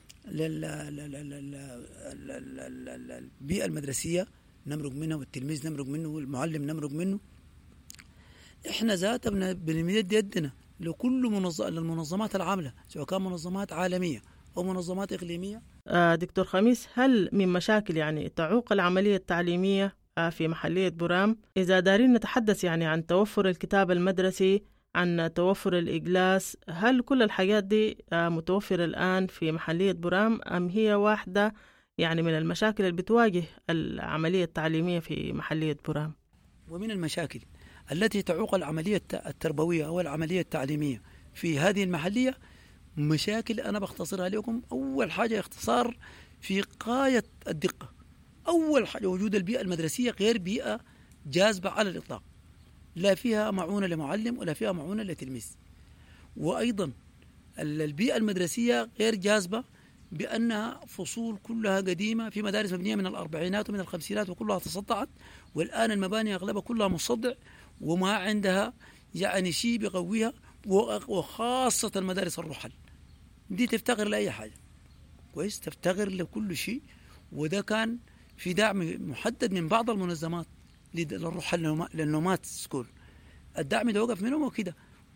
للبيئة المدرسية نمرق منها، والتلميذ نمرق منه، والمعلم نمرق منه، إحنا ذاتنا بنمد يدنا لكل منظمة للمنظمات العاملة، سواء كان منظمات عالمية أو منظمات إقليمية. آه دكتور خميس، هل من مشاكل يعني تعوق العملية التعليمية آه في محلية بورام، إذا دارين نتحدث يعني عن توفر الكتاب المدرسي، عن توفر الإجلاس، هل كل الحاجات دي آه متوفرة الآن في محلية بورام، أم هي واحدة يعني من المشاكل اللي بتواجه العملية التعليمية في محلية بورام؟ ومن المشاكل التي تعوق العملية التربوية أو العملية التعليمية في هذه المحلية مشاكل أنا بختصرها لكم. أول حاجة اختصار في غاية الدقة. أول حاجة وجود البيئة المدرسية غير بيئة جاذبة على الإطلاق، لا فيها معونة لمعلم ولا فيها معونة لتلميذ. وأيضا البيئة المدرسية غير جاذبة بأنها فصول كلها قديمة، في مدارس مبنية من الأربعينات ومن الخمسينات وكلها تصدعت، والآن المباني أغلبها كلها مصدع وما عندها يعني شيء بيقويها، وخاصة المدارس الرحل دي تفتقر لأي حاجة كويس، تفتقر لكل شيء. وده كان في دعم محدد من بعض المنظمات للرحل للنومات سكول، الدعم ده وقف منهم وكده،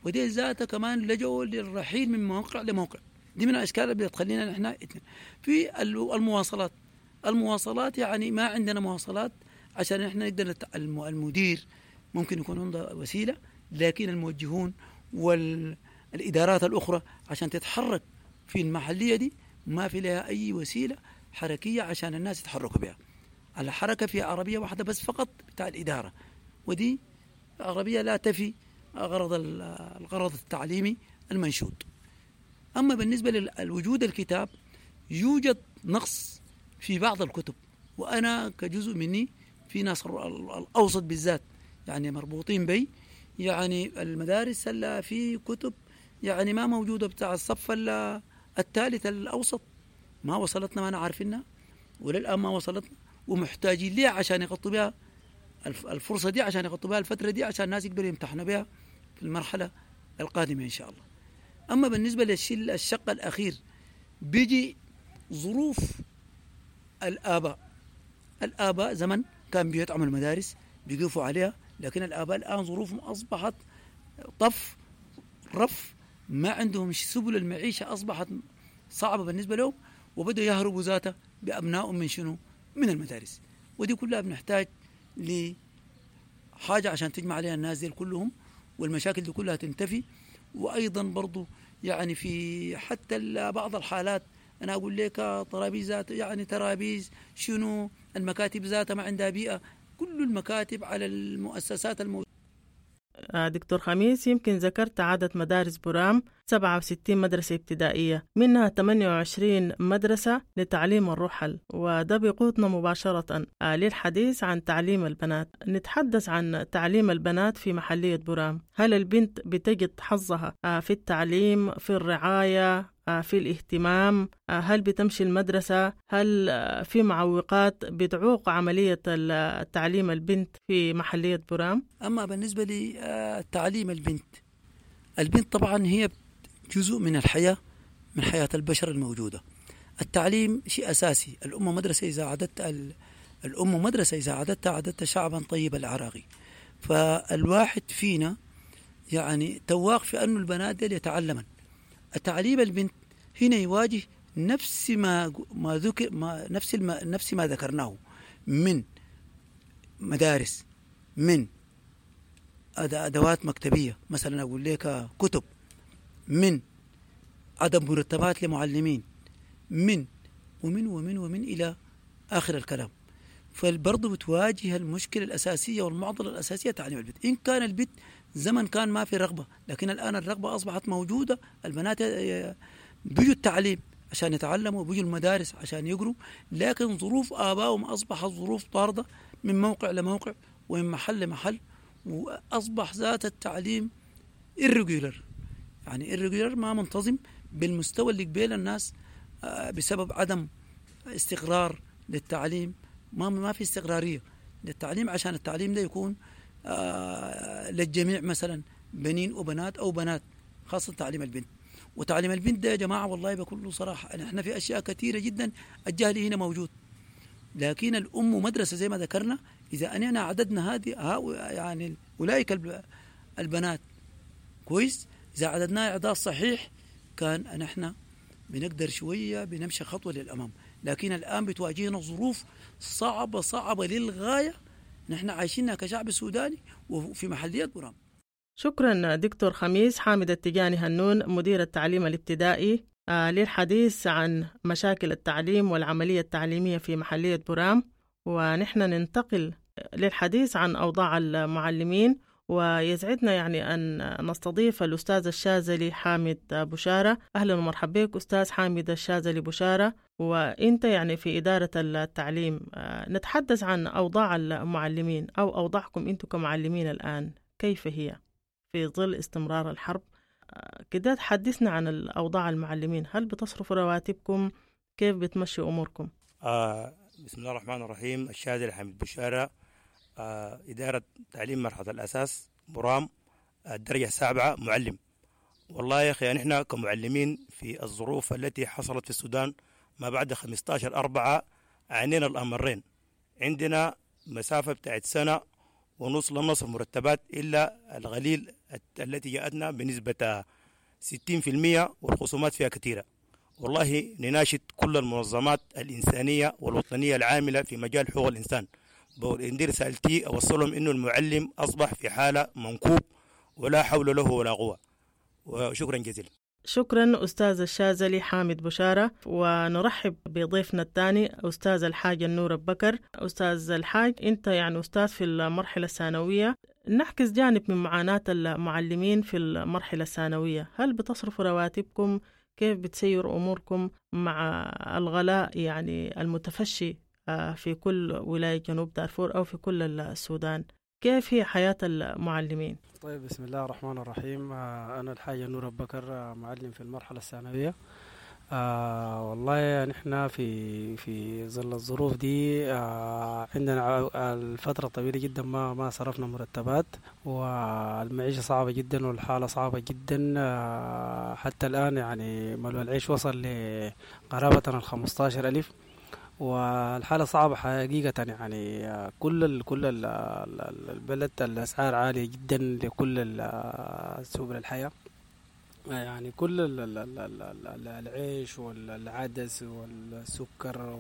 ودي ذاتها كمان لجوا للرحيل من موقع لموقع. دي من الأشكال اللي بتخلينا نحن في المواصلات. المواصلات يعني ما عندنا مواصلات عشان احنا نقدر المدير ممكن يكون عنده وسيلة، لكن الموجهون والإدارات الأخرى عشان تتحرك في المحلية دي ما في لها أي وسيلة حركية عشان الناس يتحركوا بها. الحركة في عربية واحدة بس فقط بتاع الإدارة، ودي عربية لا تفي غرض الغرض التعليمي المنشود. أما بالنسبة للوجود الكتاب، يوجد نقص في بعض الكتب، وأنا كجزء مني في ناس الأوسط بالذات يعني مربوطين بي، يعني المدارس اللي في كتب يعني ما موجودة بتاع الصف الثالث الأوسط ما وصلتنا، ما أنا عارفينها وللآن ما وصلتنا، ومحتاجين ليها عشان يغطوا بها الفرصة دي، عشان يغطوا بها الفترة دي، عشان الناس يقدروا يمتحنوا بها في المرحلة القادمة إن شاء الله. أما بالنسبة للشق الأخير بيجي ظروف الآباء. الآباء زمن كان بيدعموا المدارس بيقفوا عليها، لكن الآباء الآن ظروفهم أصبحت طف رف، ما عندهم سبل المعيشة أصبحت صعبة بالنسبة لهم، وبدأوا يهربوا ذاته بأبنائهم من شنو؟ من المدارس. ودي كلها بنحتاج لحاجة عشان تجمع عليها الناس دي كلهم والمشاكل دي كلها تنتفي. وأيضا برضو يعني في حتى بعض الحالات أنا أقول لك ترابيز ذات يعني ترابيز شنو المكاتب ذاتها ما عندها بيئة، كل المكاتب على المؤسسات الموجودة. دكتور خميس، يمكن ذكرت عدد مدارس برام سبعة وستين مدرسة ابتدائية، منها ثمانية وعشرين مدرسة لتعليم الرحل، وده بيقودنا مباشرة للحديث عن تعليم البنات. نتحدث عن تعليم البنات في محلية برام. هل البنت بتجد حظها في التعليم، في الرعاية، في الاهتمام؟ هل بتمشي المدرسة؟ هل في معوقات بتعوق عملية التعليم البنت في محلية برام؟ أما بالنسبة لتعليم البنت، البنت طبعا هي جزء من الحياة، من حياة البشر الموجودة. التعليم شيء أساسي. الأم مدرسة إذا عددت الأم مدرسة إذا عددت عددت شعبا طيب العراقي. فالواحد فينا يعني تواق في أن البنات دي يتعلمن. التعليم البنت هنا يواجه نفس ما ما ذكر ما نفس ما نفس ما ذكرناه من مدارس، من أدوات مكتبية مثلا أقول لك كتب، من عدم مرتبات لمعلمين، من ومن ومن ومن إلى آخر الكلام. فالبرضو بتواجه المشكلة الأساسية والمعضلة الأساسية تعليم البنت. إن كان البنت زمن كان ما في رغبة، لكن الآن الرغبة أصبحت موجودة. البنات بيجوا التعليم عشان يتعلموا، وبيجوا المدارس عشان يقروا، لكن ظروف آبائهم أصبحت ظروف طاردة من موقع لموقع ومن محل لمحل، وأصبح ذات التعليم irregular، يعني irregular ما منتظم بالمستوى اللي قبيل الناس بسبب عدم استقرار للتعليم. ما ما في استقرارية للتعليم عشان التعليم ده يكون للجميع، مثلا بنين وبنات أو بنات، خاصة تعليم البنت. وتعليم البنت ده يا جماعة والله بكل صراحة احنا في أشياء كثيرة جدا الجهل هنا موجود، لكن الأم مدرسة زي ما ذكرنا. إذا أننا عددنا هذه يعني أولئك البنات كويس، إذا عددنا إعداد صحيح كان نحن بنقدر شوية بنمشي خطوة للأمام. لكن الآن بتواجهنا ظروف صعبة صعبة للغاية نحن عايشينها كشعب سوداني وفي محليات برام. شكرا دكتور خميس حامد التجاني هنون، مدير التعليم الابتدائي، آه للحديث عن مشاكل التعليم والعملية التعليمية في محلية برام. ونحن ننتقل للحديث عن أوضاع المعلمين، ويسعدنا يعني أن نستضيف الأستاذ الشاذلي حامد بشارة. أهلا ومرحبا بك أستاذ حامد الشاذلي بشارة، وإنت يعني في إدارة التعليم. نتحدث عن أوضاع المعلمين أو أوضاعكم أنتم كمعلمين الآن، كيف هي في ظل استمرار الحرب؟ كده تحدثنا عن الأوضاع المعلمين، هل بتصرفوا رواتبكم؟ كيف بتمشي أموركم؟ آه بسم الله الرحمن الرحيم. الشاذلي حامد بشارة، آه إدارة تعليم مرحلة الأساس برام، الدرجة السابعة، معلم. والله يا أخي نحن كمعلمين في الظروف التي حصلت في السودان ما بعد خمسة عشر أربعة عانينا الأمرين. عندنا مسافة بتاعت سنة ونص لم نصرف مرتبات إلا القليل التي جاءتنا بنسبة ستين في المئة، والخصومات فيها كثيرة. والله نناشد كل المنظمات الإنسانية والوطنية العاملة في مجال حقوق الإنسان بإن رسالتي أوصلهم إنه المعلم أصبح في حالة منكوب ولا حول له ولا قوة. وشكرا جزيلا. شكرا أستاذ الشاذلي حامد بشارة. ونرحب بضيفنا الثاني أستاذ الحاج النور بكر. أستاذ الحاج، أنت يعني أستاذ في المرحلة الثانوية، نحكي جانب من معاناة المعلمين في المرحلة الثانوية. هل بتصرفوا رواتبكم؟ كيف بتسير أموركم مع الغلاء يعني المتفشي في كل ولاية جنوب دارفور أو في كل السودان؟ كيف هي حياة المعلمين؟ طيب، بسم الله الرحمن الرحيم. أنا الحاج نور بكر، معلم في المرحلة الثانوية. آه والله نحن في في ظل الظروف دي آه عندنا الفترة طويلة جدا ما ما صرفنا مرتبات، والمعيشة صعبة جدا والحالة صعبة جدا. آه حتى الآن يعني ملو العيش وصل لقرابة الخمستاشر ألف، والحالة صعبة حقيقة. يعني كل ال كل ال البلد الأسعار عالية جدا لكل سبل الحياة. يعني كل ال ال ال العيش والعدس والسكر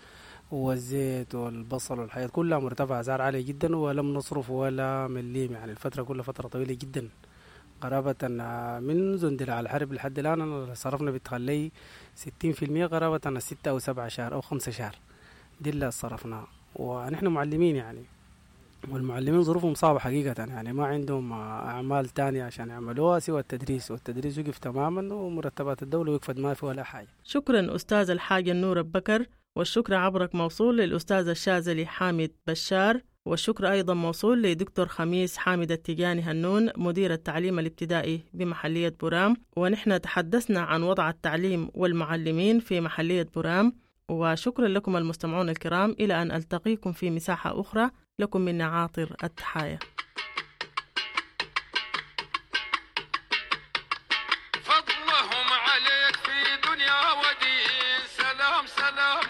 والزيت والبصل والحياة كلها مرتفعة، أسعار عالية جدا، ولم نصرف ولا مليم. يعني الفترة كلها فترة طويلة جدا، قرابة من زندلة على الحرب لحد الآن صرفنا بتخلي ستين في المية، قرابة ستة أو سبعة شهر أو خمسة شهر دي اللي صرفناها. ونحن معلمين يعني، والمعلمين ظروفهم صعبة حقيقة. يعني ما عندهم أعمال تانية عشان يعملوها سوى التدريس، والتدريس وقف تماما، ومرتبات الدولة وقفت ما في ولا حاجة. شكرا أستاذ الحاج النور بكر، والشكر عبرك موصول للأستاذ الشاذلي حامد بشار، والشكر أيضا موصول لدكتور خميس حامد التجاني هنون مدير التعليم الابتدائي بمحلية برام. ونحن تحدثنا عن وضع التعليم والمعلمين في محلية برام. وشكرا لكم المستمعون الكرام، إلى أن ألتقيكم في مساحة أخرى. لكم منا عاطر التحايا. فضلهم عليك في دنيا ودين، سلام سلام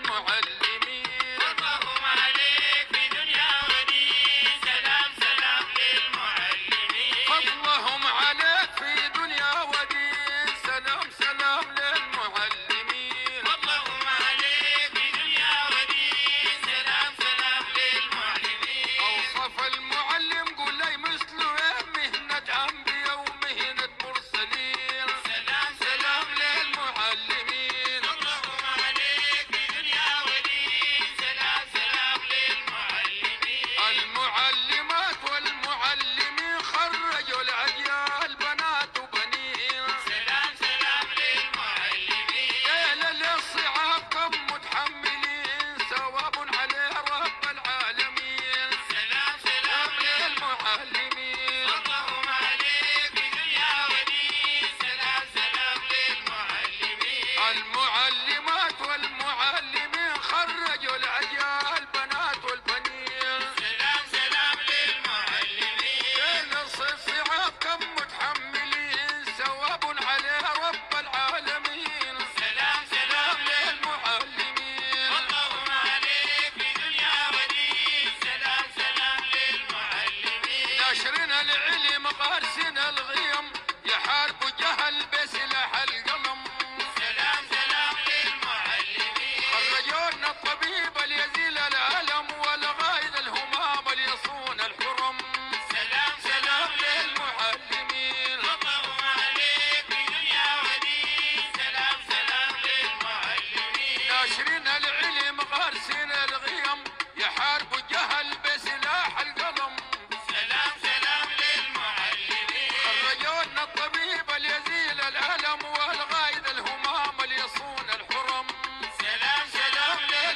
للمعلمين. فضلهم عليك في دنيا ودين، سلام سلام للمعلمين. فضلهم عليك في دنيا ودين، سلام سلام للمعلمين. فضلهم عليك في دنيا ودين، سلام سلام للمعلمين. أوصف المعلم قول لي مثله مهنة أنبياء ومهنة مرسلين. سلام سلام للمعلمين. فضلهم عليك في دنيا ودين، سلام سلام للمعلمين. المعلمات والمعلمين خرجوا الأجيال بنات وبنين. سلام سلام للمعلمين. ليلة للصعاب كم متحملين، ثواب عليه رب العالمين. سلام سلام للمعلمين. فضلهم عليك في دنيا ودين، سلام سلام للمعلمين. المعلمات والمعلمين خرجوا الأجيال بنات والبنين. سلام سلام للمعلمين. ليل الصعاب كم متحملين، ثواب عليه رب العالمين. سلام سلام للمعلمين. فضلهم عليك في دنيا ودين، سلام سلام للمعلمين. ناشرين العلم غارسين الغيم، يحاربوا جهل بسلاح القلم. سلام سلام للمعلمين. خرجونا الطبيب ليزيل الألم، والغايد الهمام ليصون الحرم. سلام سلام للمعلمين. فضلهم عليك في دنيا ودين، سلام سلام للمعلمين. ناشرين العلم غارسين الغيم، يحاربوا جهل بسلاح القلم. سلام سلام للمعلمين. خرجونا الطبيب ليزيل الألم، والغايد الهمام ليصون الحرم. سلام سلام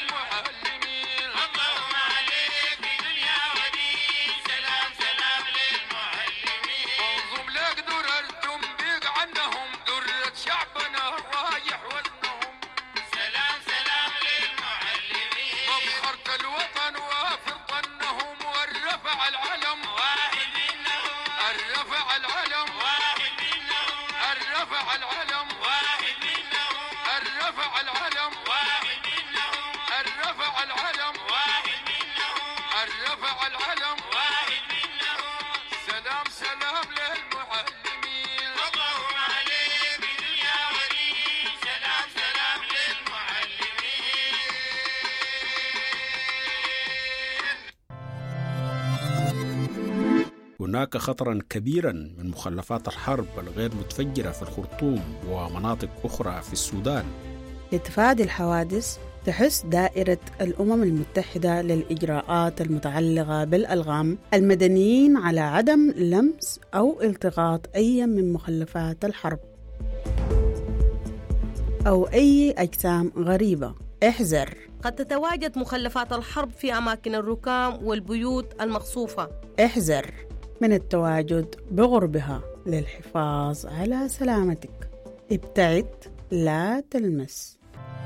للمعلمين. فضلهم عليك في دنيا ودين، سلام سلام للمعلمين. منظوم لك دررتم بيق عنهم، درة شعبنا رايح وزنهم. سلام سلام للمعلمين. مفخرة الوطن وافر طنهم، والرفع العلم واحد منهم. الرفع العلم واحد منهم. الرفع العلم واحد منهم. الرفع العلم واحد منهم. الرفع العلم واحد منهم. الرفع العلم واحد هناك خطرا كبيرا من مخلفات الحرب الغير متفجرة في الخرطوم ومناطق أخرى في السودان. لتفادي الحوادث تحث دائرة الأمم المتحدة للإجراءات المتعلقة بالألغام المدنيين على عدم لمس أو التقاط أي من مخلفات الحرب أو أي أجسام غريبة. احذر، قد تتواجد مخلفات الحرب في أماكن الركام والبيوت المقصوفة. احذر من التواجد بغربها للحفاظ على سلامتك. ابتعد، لا تلمس.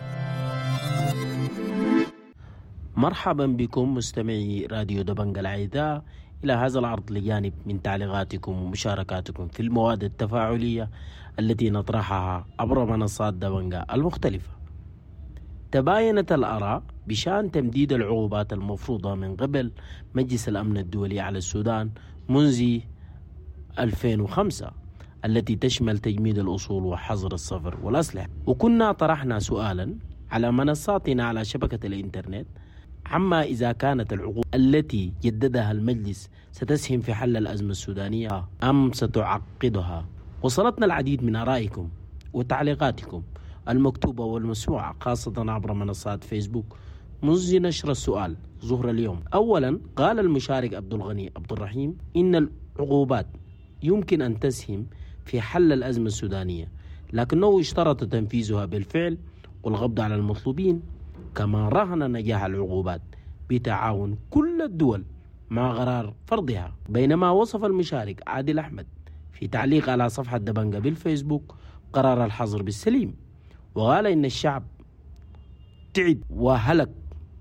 مرحبا بكم مستمعي راديو دبنجة الأعزاء إلى هذا العرض لجانب من تعليقاتكم ومشاركاتكم في المواد التفاعلية التي نطرحها عبر منصات دبنجة المختلفة. تباينت الآراء بشأن تمديد العقوبات المفروضة من قبل مجلس الأمن الدولي على السودان منذ ألفين وخمسة التي تشمل تجميد الأصول وحظر السفر والأسلحة. وكنا طرحنا سؤالا على منصاتنا على شبكة الإنترنت عما إذا كانت العقوبات التي جددها المجلس ستسهم في حل الأزمة السودانية أم ستعقدها. وصلتنا العديد من آرائكم وتعليقاتكم المكتوبة والمسموعة خاصة عبر منصات فيسبوك منذ نشر السؤال ظهر اليوم. أولا، قال المشارك عبد الغني عبد الرحيم إن العقوبات يمكن أن تسهم في حل الأزمة السودانية، لكنه اشترط تنفيذها بالفعل والقبض على المطلوبين، كما رهن نجاح العقوبات بتعاون كل الدول مع قرار فرضها. بينما وصف المشارك عادل أحمد في تعليق على صفحة دبنجة بالفيسبوك قرار الحظر بالسليم، وقال إن الشعب تعب وهلك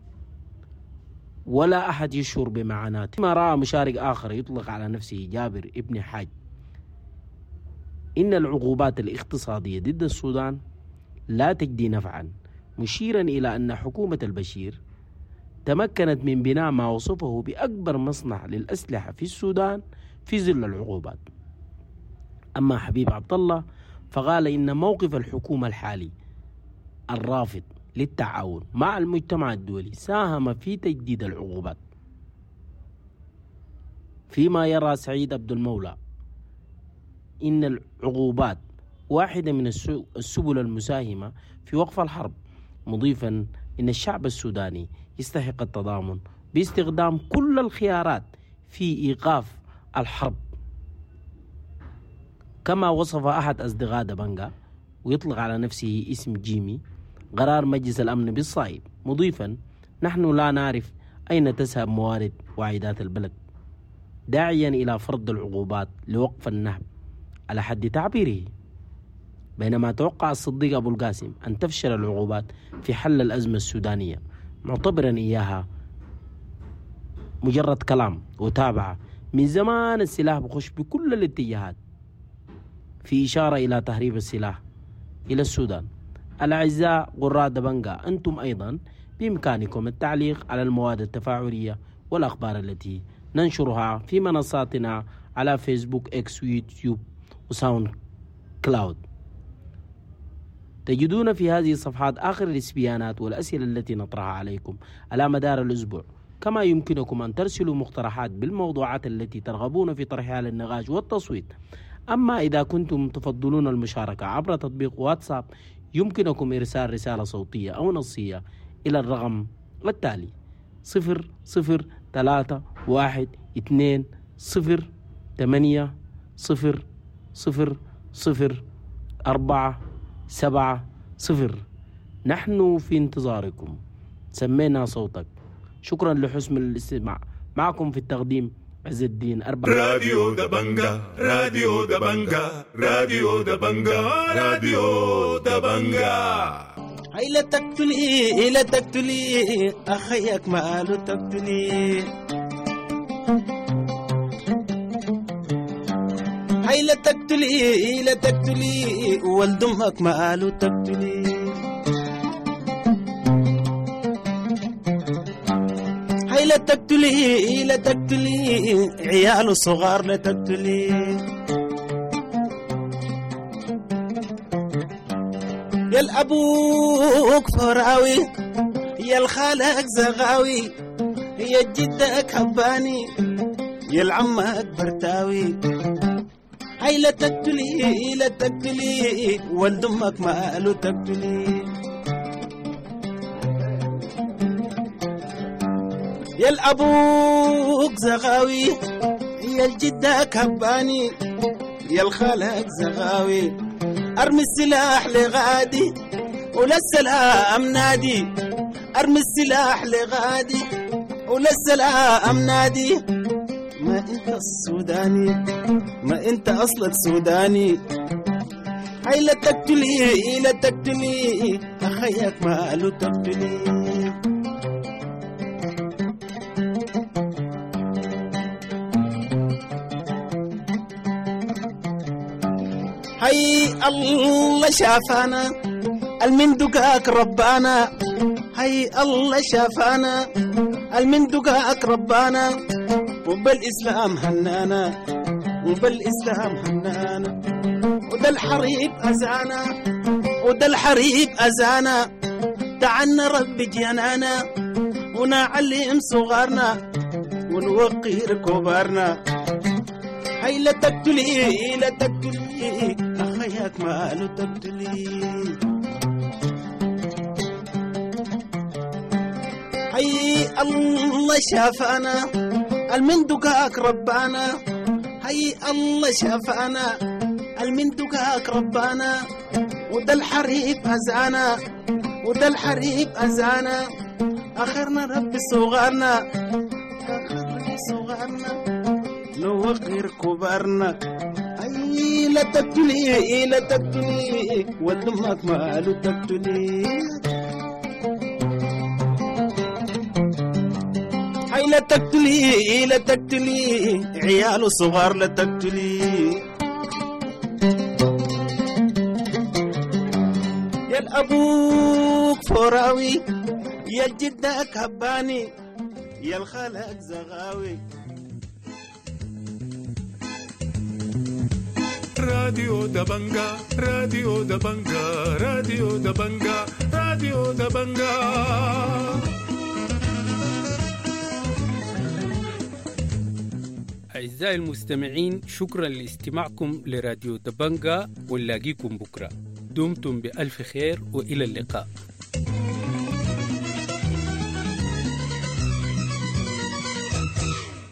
ولا أحد يشعر بمعاناته. ما رأى مشارك آخر يطلق على نفسه جابر ابن حاج إن العقوبات الاقتصادية ضد السودان لا تجدي نفعا، مشيرا إلى أن حكومة البشير تمكنت من بناء ما وصفه بأكبر مصنع للأسلحة في السودان في ظل العقوبات. أما حبيب عبد الله فقال إن موقف الحكومة الحالي الرافض للتعاون مع المجتمع الدولي ساهم في تجديد العقوبات. فيما يرى سعيد عبد المولى إن العقوبات واحدة من السبل المساهمة في وقف الحرب، مضيفا إن الشعب السوداني يستحق التضامن باستخدام كل الخيارات في إيقاف الحرب. كما وصف أحد أصدقاء دبنجة ويطلق على نفسه اسم جيمي قرار مجلس الأمن بالصعيد، مضيفا نحن لا نعرف أين تذهب موارد وعيدات البلد، داعيا إلى فرض العقوبات لوقف النهب على حد تعبيره. بينما توقع الصديق أبو القاسم أن تفشل العقوبات في حل الأزمة السودانية، معتبرا إياها مجرد كلام وتابع من زمان السلاح بخش بكل الاتجاهات، في إشارة إلى تهريب السلاح إلى السودان. الأعزاء قراء دبنجة، أنتم أيضا بإمكانكم التعليق على المواد التفاعلية والأخبار التي ننشرها في منصاتنا على فيسبوك، إكس، ويوتيوب وساوند كلاود. تجدون في هذه الصفحات آخر الاستبيانات والأسئلة التي نطرحها عليكم على مدار الأسبوع. كما يمكنكم أن ترسلوا مقترحات بالموضوعات التي ترغبون في طرحها للنقاش والتصويت. أما إذا كنتم تفضلون المشاركة عبر تطبيق واتساب، يمكنكم إرسال رسالة صوتية أو نصية إلى الرقم التالي صفر صفر ثلاثة واحد اثنين صفر ثمانية صفر صفر صفر أربعة سبعة صفر. نحن في انتظاركم. سمينا صوتك. شكرا لحسن الاستماع. معكم في التقديم عز الدين أربعة. راديو دبنجة راديو دبنجة راديو دبنجة راديو دبنجة. هيلا تقتلي هيلا تقتلي أخيك ما قالوا تقتلي. هيلا تقتلي هيلا تقتلي ولد أمك ما قالوا تقتلي. هيلا تقتلي هيلا تقتلي عيال صغار لا تقتلي. يا الأبوك فراوي يا الخالك زغاوي يا جدك حباني يا العم أكبر تاوي هاي لا تقتلي لا تقتلي ولد أمك ماله تقتلي يا الأبوك زغاوي يا الجدك هباني يا الخالك زغاوي أرمي السلاح لغادي وللسلام نادي أرمي السلاح لغادي وللسلام نادي ما أنت السوداني ما أنت أصلك سوداني هاي لا تقتلي لا تقتلي أخيك ماله تقتلي هاي الله شافانا المندقاك ربانا هاي الله شافانا المندقاك ربانا وبالإسلام هنانا وبالإسلام هنانا وده الحريب أزانا وده الحريب أزانا دعنا ربي جنانا ونعلم صغارنا ونوقر كبارنا هاي لا تقتلي لا تقتلي أخيك ماله تقتلي هاي الله شافانا المندقاك ربانا هاي الله شافانا المندقاك ربانا وده الحريب أزانا وده الحريب أزانا آخرنا ربي صغارنا آخرنا صغارنا نوقر كبارنا أي لا تقتلي لا تقتلي ولمك ماله تقتلي أي لا تقتلي لا تقتلي عياله صغار لا تقتلي يا الأبوك فراوي يا الجدك هباني يا الخالك زغاوي راديو دبنجا راديو دبنجا راديو دبنجا راديو دبنجا أعزائي المستمعين، شكرا لاستماعكم لراديو دبنجا، ونلاقيكم بكرة. دمتم بألف خير وإلى اللقاء.